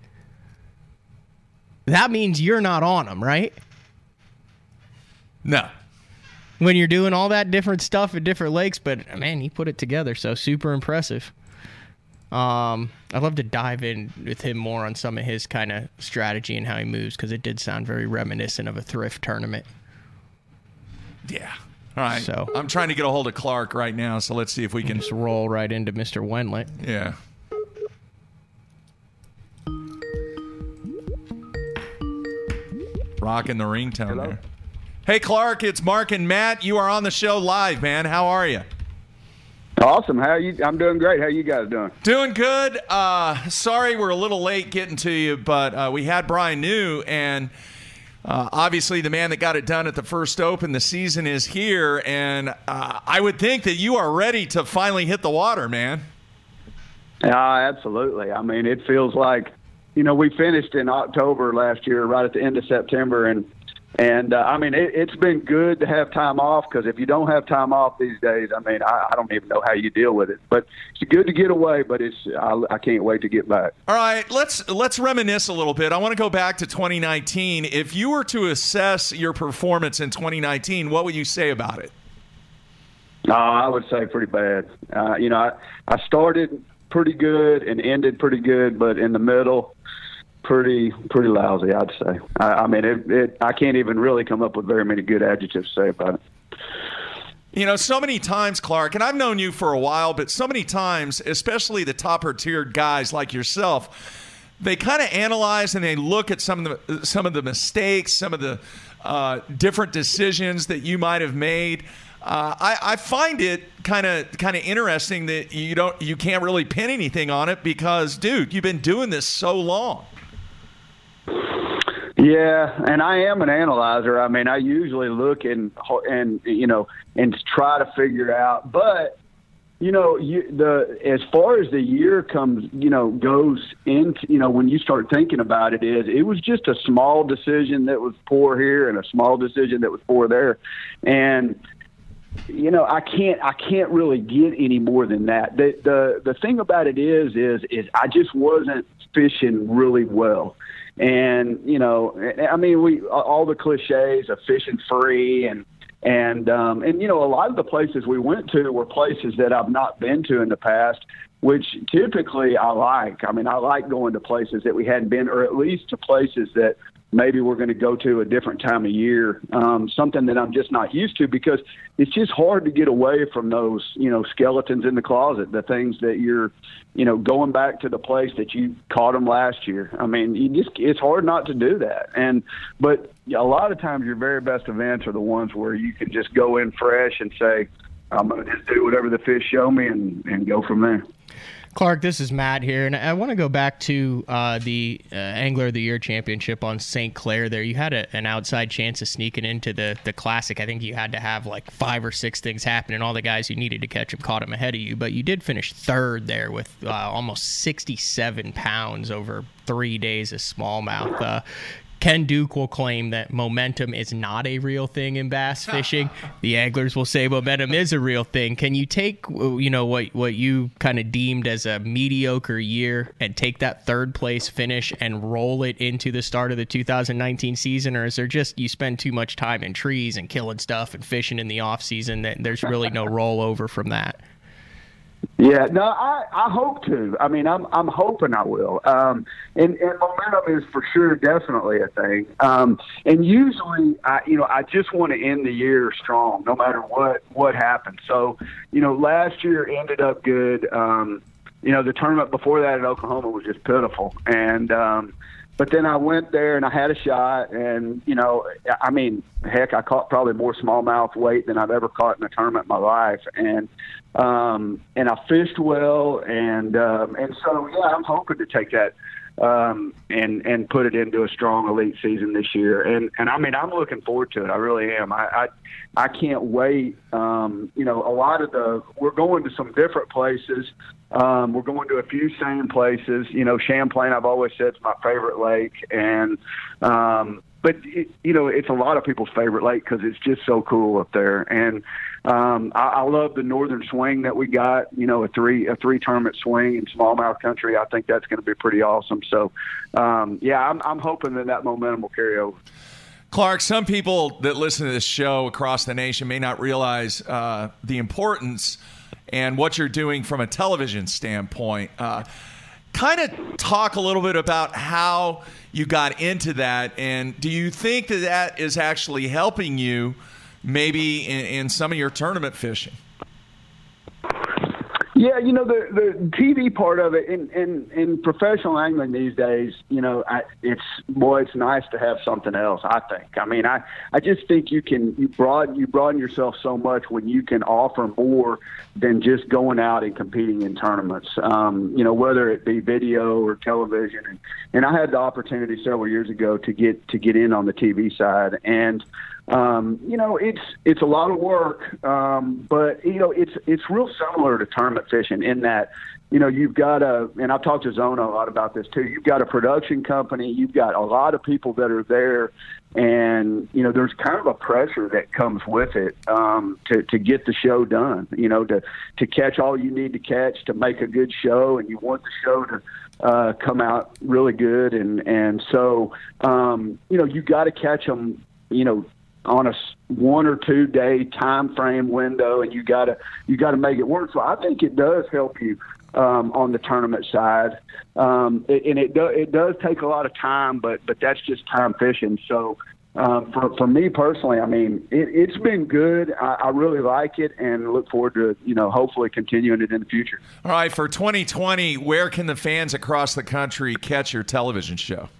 that means you're not on them, right? No. When you're doing all that different stuff at different lakes, but man, he put it together, so super impressive. Um, I'd love to dive in with him more on some of his kind of strategy and how he moves, because it did sound very reminiscent of a thrift tournament. Yeah. All right. So I'm trying to get a hold of Clark right now, so let's see if we can just roll right into Mister Wendlandt. Yeah. Rocking the ringtone Hello? there. Hey, Clark, it's Mark and Matt. You are on the show live, man. How are you? Awesome. How are you? I'm doing great. How are you guys doing? Doing good. Uh, sorry we're a little late getting to you, but uh, we had Brian New, and uh, obviously the man that got it done at the first Open. The season is here, and uh, I would think that you are ready to finally hit the water, man. Yeah, absolutely. I mean, it feels like, you know, we finished in October last year, right at the end of September, and And, uh, I mean, it, it's been good to have time off, because if you don't have time off these days, I mean, I, I don't even know how you deal with it. But it's good to get away, but it's I, I can't wait to get back. All right, let's let's reminisce a little bit. I want to go back to twenty nineteen. If you were to assess your performance in twenty nineteen, what would you say about it? No, I would say pretty bad. Uh, you know, I, I started pretty good and ended pretty good, but in the middle, pretty pretty lousy, I'd say. I, I mean, it, it. I can't even really come up with very many good adjectives to say about it. You know, so many times, Clark, and I've known you for a while, but so many times, especially the topper-tiered guys like yourself, they kind of analyze and they look at some of the some of the mistakes, some of the uh, different decisions that you might have made. Uh, I, I find it kind of kind of interesting that you don't you can't really pin anything on it, because, dude, you've been doing this so long. Yeah, and I am an analyzer. I mean, I usually look and and you know and try to figure out. But you know, you, the as far as the year comes, you know, goes into, you know, when you start thinking about it, is it was just a small decision that was poor here and a small decision that was poor there, and you know, I can't I can't really get any more than that. The the the thing about it is is is I just wasn't fishing really well. And, you know, I mean, we all the cliches of fishing free and, and, um, and, you know, a lot of the places we went to were places that I've not been to in the past, which typically I like. I mean, I like going to places that we hadn't been, or at least to places that maybe we're going to go to a different time of year, um, something that I'm just not used to, because it's just hard to get away from those, you know, skeletons in the closet, the things that you're, you know, going back to the place that you caught them last year. I mean, you just, it's hard not to do that. And, but a lot of times your very best events are the ones where you can just go in fresh and say, I'm going to just do whatever the fish show me and, and go from there. Clark, this is Matt here, and I want to go back to uh, the uh, Angler of the Year Championship on Saint Clair there. You had a, an outside chance of sneaking into the, the Classic. I think you had to have like five or six things happen, and all the guys who needed to catch him caught him ahead of you. But you did finish third there with uh, almost sixty-seven pounds over three days of smallmouth. Uh, Ken Duke will claim that momentum is not a real thing in bass fishing. The anglers will say momentum is a real thing. Can you take, you know, what what you kind of deemed as a mediocre year and take that third place finish and roll it into the start of the two thousand nineteen season? Or is there just you spend too much time in trees and killing stuff and fishing in the off season that there's really no rollover from that? Yeah, no, I, I hope to. I mean, I'm I'm hoping I will. Um, and, and momentum is for sure definitely a thing. Um, and usually, I you know, I just want to end the year strong, no matter what what happens. So, you know, last year ended up good. Um, you know, the tournament before that in Oklahoma was just pitiful, and um, but then I went there and I had a shot, and you know, I mean, heck, I caught probably more smallmouth weight than I've ever caught in a tournament in my life, and um, and I fished well, and um, and so yeah, I'm hoping to take that um, and and put it into a strong elite season this year. And and I mean, I'm looking forward to it. I really am. I I, I can't wait. Um, you know, a lot of the we're going to some different places. Um, we're going to a few same places. You know, Champlain, I've always said, is my favorite lake, and um, but it, you know, it's a lot of people's favorite lake because it's just so cool up there. And um, I, I love the northern swing that we got. You know, a three a three tournament swing in smallmouth country. I think that's going to be pretty awesome. So, um, yeah, I'm I'm hoping that that momentum will carry over. Clark, some people that listen to this show across the nation may not realize uh, the importance and what you're doing from a television standpoint. Uh, kind of talk a little bit about how you got into that, and do you think that that is actually helping you maybe in, in some of your tournament fishing? Yeah, you know, the the T V part of it, in, in, in professional angling these days, you know, I, it's, boy, it's nice to have something else, I think. I mean, I, I just think you can, you broaden, you broaden yourself so much when you can offer more than just going out and competing in tournaments, um, you know, whether it be video or television. And, and I had the opportunity several years ago to get to get in on the T V side. And Um, you know, it's it's a lot of work, um, but you know, it's it's real similar to tournament fishing in that, you know, you've got a, and I've talked to Zona a lot about this too. You've got a production company, you've got a lot of people that are there, and you know, there's kind of a pressure that comes with it um, to to get the show done. You know, to to catch all you need to catch to make a good show, and you want the show to uh, come out really good, and and so um, you know, you got to catch them, you know, on a one or two day time frame window, and you gotta you gotta make it work. So I think it does help you um, on the tournament side, um, it, and it does it does take a lot of time, but but that's just time fishing. So um, for for me personally, I mean, it, it's been good. I, I really like it, and look forward to you know hopefully continuing it in the future. All right, for twenty twenty, where can the fans across the country catch your television show?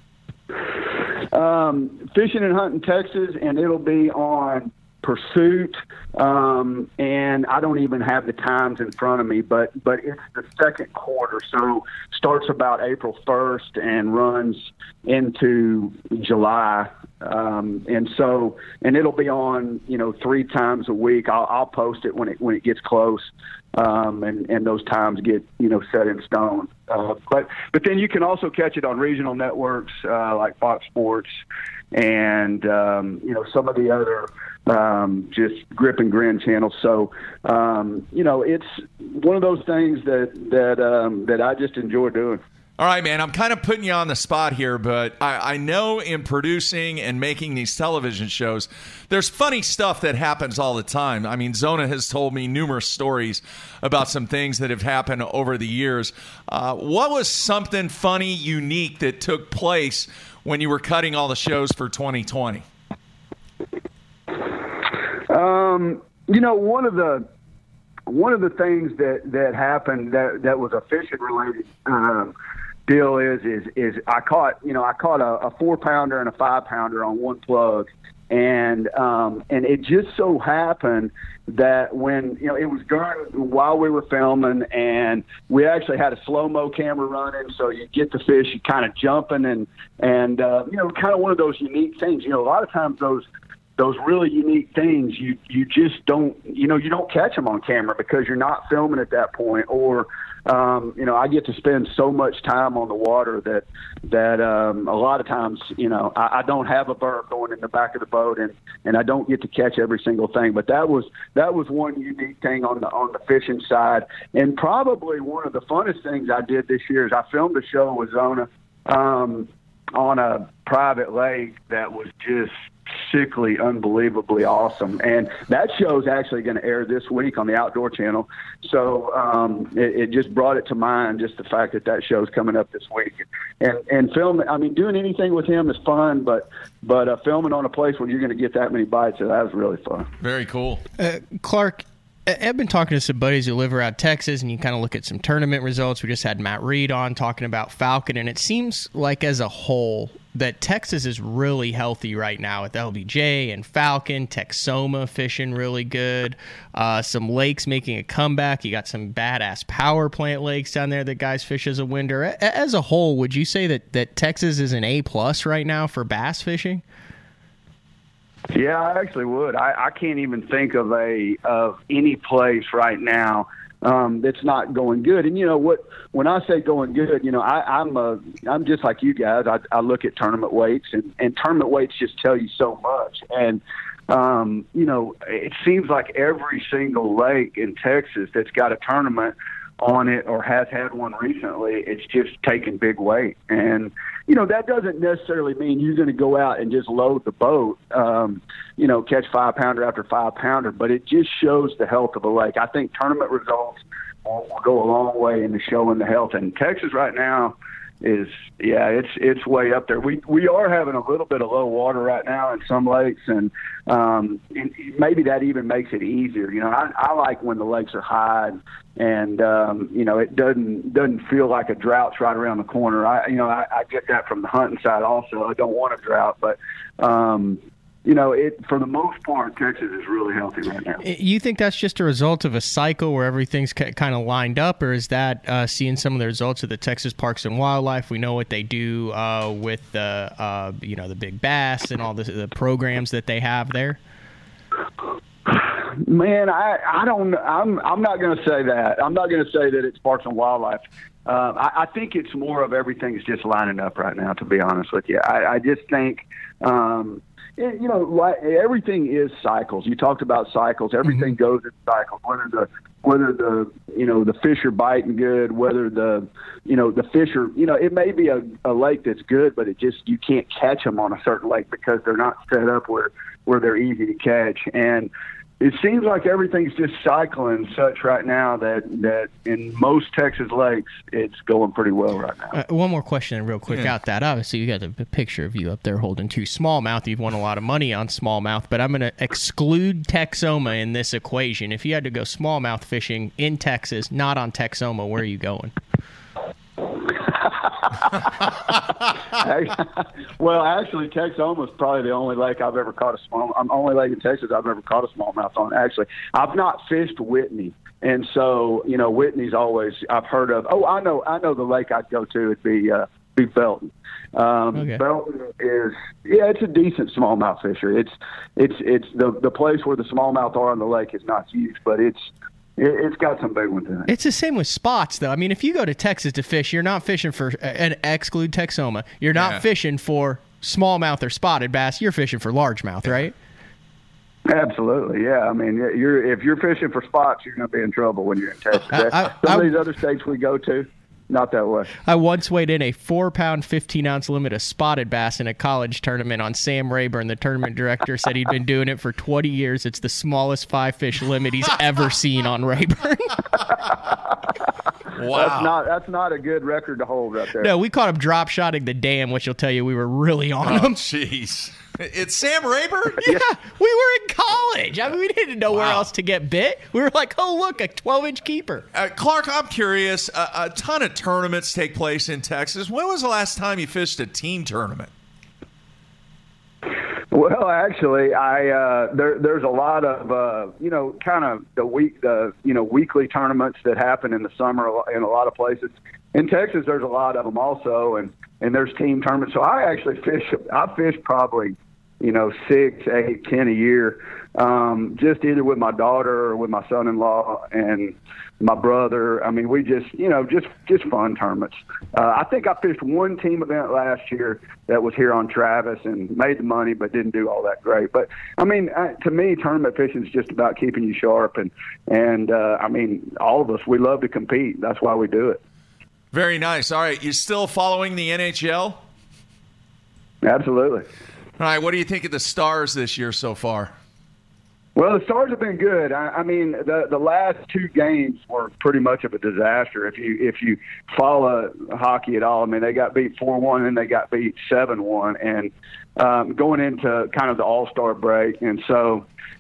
Um, Fishing and Hunting Texas, and it'll be on Pursuit. Um, and I don't even have the times in front of me, but but it's the second quarter, so starts about April first and runs into July. Um, and so, and it'll be on, you know, three times a week. I'll, I'll post it when it when it gets close, um, and and those times get you know set in stone. Uh, but but then you can also catch it on regional networks uh, like Fox Sports, and um, you know some of the other um, just grip and grin channels. So um, you know it's one of those things that that um, that I just enjoy doing. All right, man, I'm kind of putting you on the spot here, but I, I know in producing and making these television shows, there's funny stuff that happens all the time. I mean, Zona has told me numerous stories about some things that have happened over the years. Uh, what was something funny, unique that took place when you were cutting all the shows for twenty twenty? Um, you know, one of the one of the things that, that happened that, that was a fishing related um, deal is, is, is I caught, you know, I caught a, a four pounder and a five pounder on one plug. And, um, and it just so happened that when, you know, it was during, while we were filming, and we actually had a slow-mo camera running. So you get the fish, you kind of jumping and, and, uh, you know, kind of one of those unique things, you know, a lot of times those, those really unique things, you, you just don't, you know, you don't catch them on camera because you're not filming at that point. Or, um, you know, I get to spend so much time on the water that, that, um, a lot of times, you know, I, I don't have a bird going in the back of the boat, and, and I don't get to catch every single thing. But that was, that was one unique thing on the, on the fishing side. And probably one of the funnest things I did this year is I filmed a show with Zona, um, on a private lake that was just sickly, unbelievably awesome. And that show is actually going to air this week on the Outdoor Channel. So um, it, it just brought it to mind, just the fact that that show is coming up this week. And and filming, I mean, doing anything with him is fun, but but uh, filming on a place where you're going to get that many bites, that was really fun. Very cool. Uh, Clark, I've been talking to some buddies who live around Texas, and you kind of look at some tournament results. We just had Matt Reed on talking about Falcon, and it seems like as a whole that Texas is really healthy right now with L B J and Falcon, Texoma fishing really good, uh, some lakes making a comeback. You got some badass power plant lakes down there that guys fish as a winter. As a whole, would you say that, that Texas is an A-plus right now for bass fishing? Yeah, I actually would. I, I can't even think of a of any place right now um, that's not going good. And you know what? When I say going good, you know, I, I'm a I'm just like you guys. I, I look at tournament weights, and, and tournament weights just tell you so much. And um, you know, it seems like every single lake in Texas that's got a tournament on it or has had one recently, it's just taking big weight. And you know, that doesn't necessarily mean you're going to go out and just load the boat, um, you know, catch five pounder after five pounder, but it just shows the health of a lake. I think tournament results will, will go a long way into showing the health. And Texas right now is, yeah, it's it's way up there. We we are having a little bit of low water right now in some lakes, and, um, and maybe that even makes it easier. You know, I, I like when the lakes are high, and, and um, you know, it doesn't doesn't feel like a drought's right around the corner. I you know I, I get that from the hunting side also. I don't want a drought, but um, you know, it for the most part, Texas is really healthy right now. You think that's just a result of a cycle where everything's ca- kind of lined up, or is that uh, seeing some of the results of the Texas Parks and Wildlife? We know what they do uh, with the uh, you know the big bass and all the, the programs that they have there. Man, I, I don't. I'm I'm not going to say that. I'm not going to say that it's Parks and Wildlife. Uh, I, I think it's more of everything is just lining up right now. To be honest with you, I, I just think. Um, You know, like everything is cycles. You talked about cycles. Everything mm-hmm. goes in cycles. Whether the whether the you know the fish are biting good, whether the you know the fish are you know it may be a, a lake that's good, but it just you can't catch them on a certain lake because they're not set up where where they're easy to catch. And it seems like everything's just cycling such right now that, that in most Texas lakes, it's going pretty well right now. Uh, one more question real quick yeah. out that. Obviously, you got a picture of you up there holding two smallmouth. You've won a lot of money on smallmouth, but I'm going to exclude Texoma in this equation. If you had to go smallmouth fishing in Texas, not on Texoma, where are you going? Well, actually, Texoma is probably the only lake I've ever caught a small. I'm only lake in Texas I've ever caught a smallmouth on. Actually, I've not fished Whitney, and so you know Whitney's always I've heard of. Oh, I know, I know the lake I'd go to would be uh, be Belton. Um, okay. Belton is yeah, it's a decent smallmouth fishery. It's it's it's the the place where the smallmouth are on the lake is not huge, but it's. It's got some big ones in it. It's the same with spots, though. I mean, if you go to Texas to fish, you're not fishing for an exclude Texoma. You're not yeah. fishing for smallmouth or spotted bass. You're fishing for largemouth, yeah. right? Absolutely, yeah. I mean, you're if you're fishing for spots, you're going to be in trouble when you're in Texas. I, I, some I, of these other states we go to, not that way. I once weighed in a four-pound, fifteen-ounce limit of spotted bass in a college tournament on Sam Rayburn. The tournament director said he'd been doing it for twenty years. It's the smallest five-fish limit he's ever seen on Rayburn. Wow. That's not that's not a good record to hold right there. No, we caught him drop-shotting the dam, which will tell you we were really on oh, him. Jeez. It's Sam Rayburn? Yeah, we were in college. I mean, we didn't know wow. where else to get bit. We were like, oh, look, a twelve-inch keeper. Uh, Clark, I'm curious. Uh, a ton of tournaments take place in Texas. When was the last time you fished a team tournament? Well, actually, I uh, there, there's a lot of uh, you know, kind of the week, the you know, weekly tournaments that happen in the summer in a lot of places. In Texas, there's a lot of them also, and, and there's team tournaments. So I actually fish. I fish probably, you know, six, eight, ten a year, um, just either with my daughter or with my son-in-law and my brother. I mean, we just, you know, just just fun tournaments. Uh, I think I fished one team event last year that was here on Travis and made the money, but didn't do all that great. But I mean, uh, to me, tournament fishing is just about keeping you sharp, and and uh, I mean, all of us, we love to compete. That's why we do it. Very nice. All right, you still following the N H L? Absolutely. All right, what do you think of the Stars this year so far? Well, the Stars have been good. I, I mean, the the last two games were pretty much of a disaster. If you if you follow hockey at all, I mean, they got beat four one and they got beat seven one, and um, going into kind of the All-Star break, and so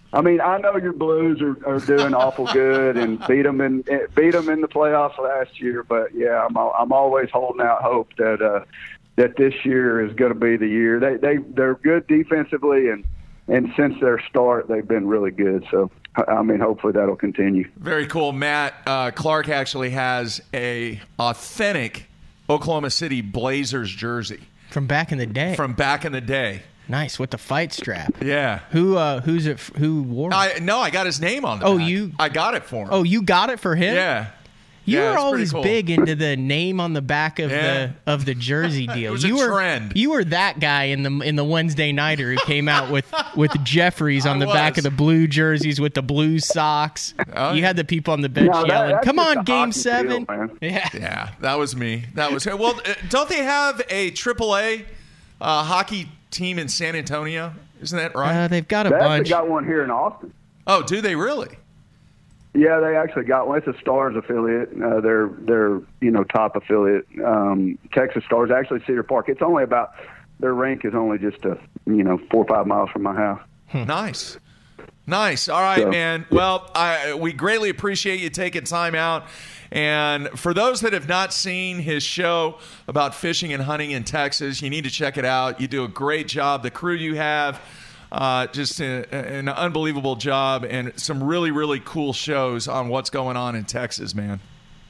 I mean, I know your Blues are, are doing awful good and beat them in beat them in the playoffs last year. But yeah, I'm I'm always holding out hope that uh, that this year is going to be the year. They they they're good defensively, and and since their start, they've been really good. So I mean, hopefully that'll continue. Very cool, Matt. Uh, Clark actually has a authentic Oklahoma City Blazers jersey from back in the day. From back in the day. Nice, with the fight strap. Yeah. Who uh, who's it? Who wore it? I, no, I got his name on the Oh, back. you? I got it for him. Oh, you got it for him? Yeah. You yeah, were it's pretty always cool. big into the name on the back of Yeah. the of the jersey deal. It was you a were trend. you were that guy in the in the Wednesday Nighter who came out with with Jeffries on I the back was. of the blue jerseys with the blue socks. Oh, you yeah. had the people on the bench No, that- yelling, that's "Come just on, a Game hockey Seven!" field, man. Yeah, Yeah, that was me. That was well. uh, Don't they have a triple A uh, hockey team in San Antonio? Isn't that right? uh, they've got a They actually bunch. got one here in Austin. Oh, do they really? Yeah, they actually got one. It's a Stars affiliate. Uh, they're they're you know top affiliate. Um, Texas Stars, actually Cedar Park. It's only about their rink is only just a you know four or five miles from my house. Nice. Nice. All right, So- man. Well, I, we greatly appreciate you taking time out. And for those that have not seen his show about fishing and hunting in Texas, you need to check it out. You do a great job. The crew you have, uh, just a, an unbelievable job, and some really, really cool shows on what's going on in Texas, man.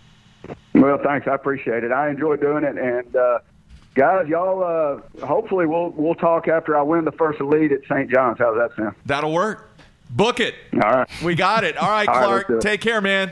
Well, thanks. I appreciate it. I enjoy doing it, and uh, guys, y'all. Uh, hopefully, we'll we'll talk after I win the first elite at Saint John's. How does that sound? That'll work. Book it. All right. We got it. All right, All right, let's Clark. do it. Take care, man.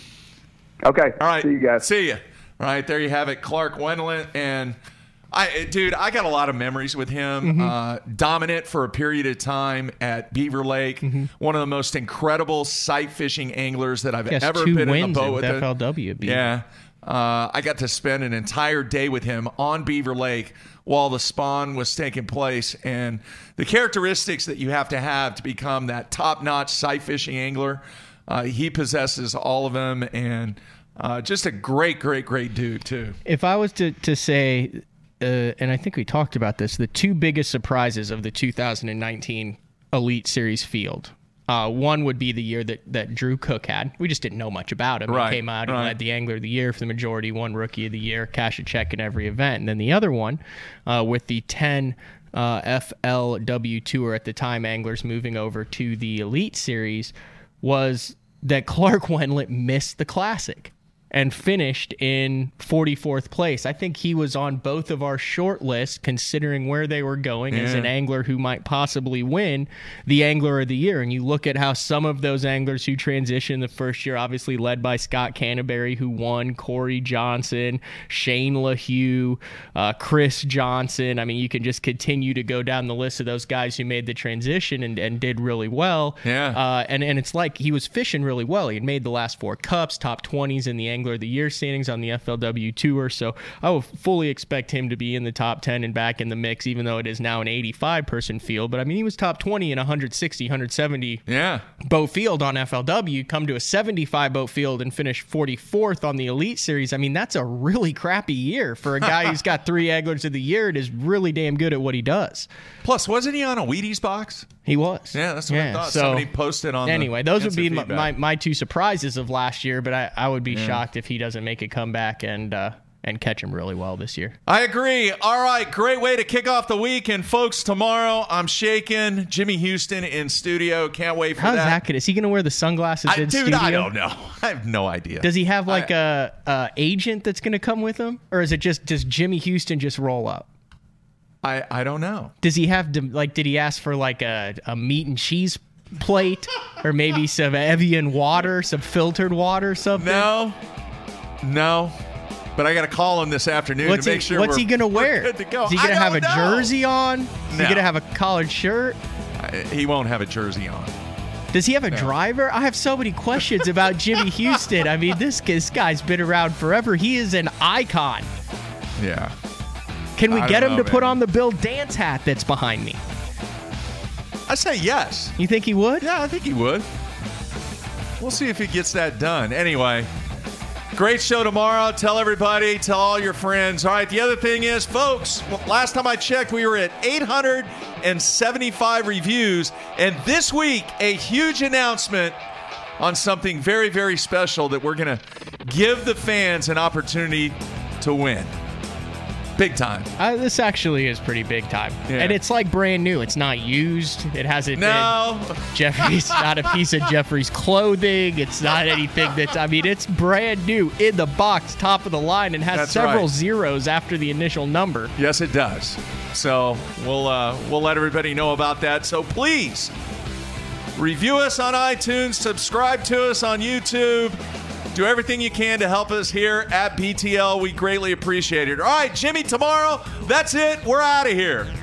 Okay. All right. See you guys. See you. All right. There you have it. Clark Wendlandt. And I, dude, I got a lot of memories with him. Mm-hmm. Uh, dominant for a period of time at Beaver Lake. Mm-hmm. One of the most incredible sight fishing anglers that I've He has ever two been in a wins boat at with. F L W at Beaver. Yeah. Uh, I got to spend an entire day with him on Beaver Lake while the spawn was taking place. And the characteristics that you have to have to become that top-notch sight fishing angler, uh, he possesses all of them. And uh, just a great, great, great dude, too. If I was to to say, uh, and I think we talked about this, the two biggest surprises of the two thousand nineteen Elite Series field. Uh, one would be the year that, that Drew Cook had. We just didn't know much about him. Right, He came out and right. led the Angler of the Year for the majority, won Rookie of the Year, cash a check in every event. And then the other one, uh, with the ten uh, F L W Tour at the time, anglers moving over to the Elite Series, was that Clark Wendlandt missed the Classic and finished in forty-fourth place. I think he was on both of our short lists, considering where they were going as Yeah. an angler who might possibly win the Angler of the Year. And you look at how some of those anglers who transitioned the first year, obviously led by Scott Canterbury, who won, Corey Johnson, Shane LaHue, uh, Chris Johnson. I mean, you can just continue to go down the list of those guys who made the transition and, and did really well. Yeah. Uh, and, and it's like he was fishing really well. He had made the last four cups, top twenties in the Angler of the Year standings on the F L W Tour. So I will fully expect him to be in the top ten and back in the mix, even though it is now an eighty-five person field. But I mean, he was top twenty in one sixty, one seventy Yeah. boat field on F L W, come to a seventy-five boat field and finish forty-fourth on the Elite Series. I mean, that's a really crappy year for a guy who's got three Anglers of the Year and is really damn good at what he does. Plus, wasn't he on a Wheaties box? He was. Yeah, that's what Yeah, I thought. so- Somebody posted on the Anyway, those would instant be my, feedback. my, my two surprises of last year, but I, I would be Yeah. shocked if he doesn't make a comeback and uh, and catch him really well this year. I agree. All right, great way to kick off the week. And folks, tomorrow I'm shaking. Jimmy Houston in studio. Can't wait for How's that. that? Good? Is he going to wear the sunglasses I, in dude, studio? I don't know. I have no idea. Does he have like I- a, a agent that's going to come with him, or is it just does Jimmy Houston just roll up? I, I don't know. Does he have to, like? Did he ask for like a, a meat and cheese plate, or maybe some Evian water, some filtered water, or something? No, no. But I got to call him this afternoon What's to he, make sure what's we're, he gonna we're wear? good to go. Is he I gonna have a don't know. jersey on? Is No. he gonna have a collared shirt? I- He won't have a jersey on. Does he have a No. driver? I have so many questions about Jimmy Houston. I mean, this, this guy's been around forever. He is an icon. Yeah. Can we I get don't him know, to put man. on the Bill Dance hat that's behind me? I say yes. You think he would? Yeah, I think he would. We'll see if he gets that done. Anyway, Great show tomorrow. Tell everybody, tell all your friends. All right, the other thing is, folks, last time I checked, we were at eight hundred seventy-five reviews. And this week, a huge announcement on something very, very special that we're going to give the fans an opportunity to win. Big time. Uh, this actually is pretty big time. Yeah. And it's like brand new. It's not used. It hasn't no. been. Jeffrey's not a piece of Jeffrey's clothing. It's not anything that's, I mean, it's brand new in the box, top of the line, and has That's several right. zeros after the initial number. Yes, it does. So we'll uh, we'll let everybody know about that. So please review us on iTunes, subscribe to us on YouTube. Do everything you can to help us here at B T L. We greatly appreciate it. All right, Jimmy, tomorrow, that's it. We're out of here.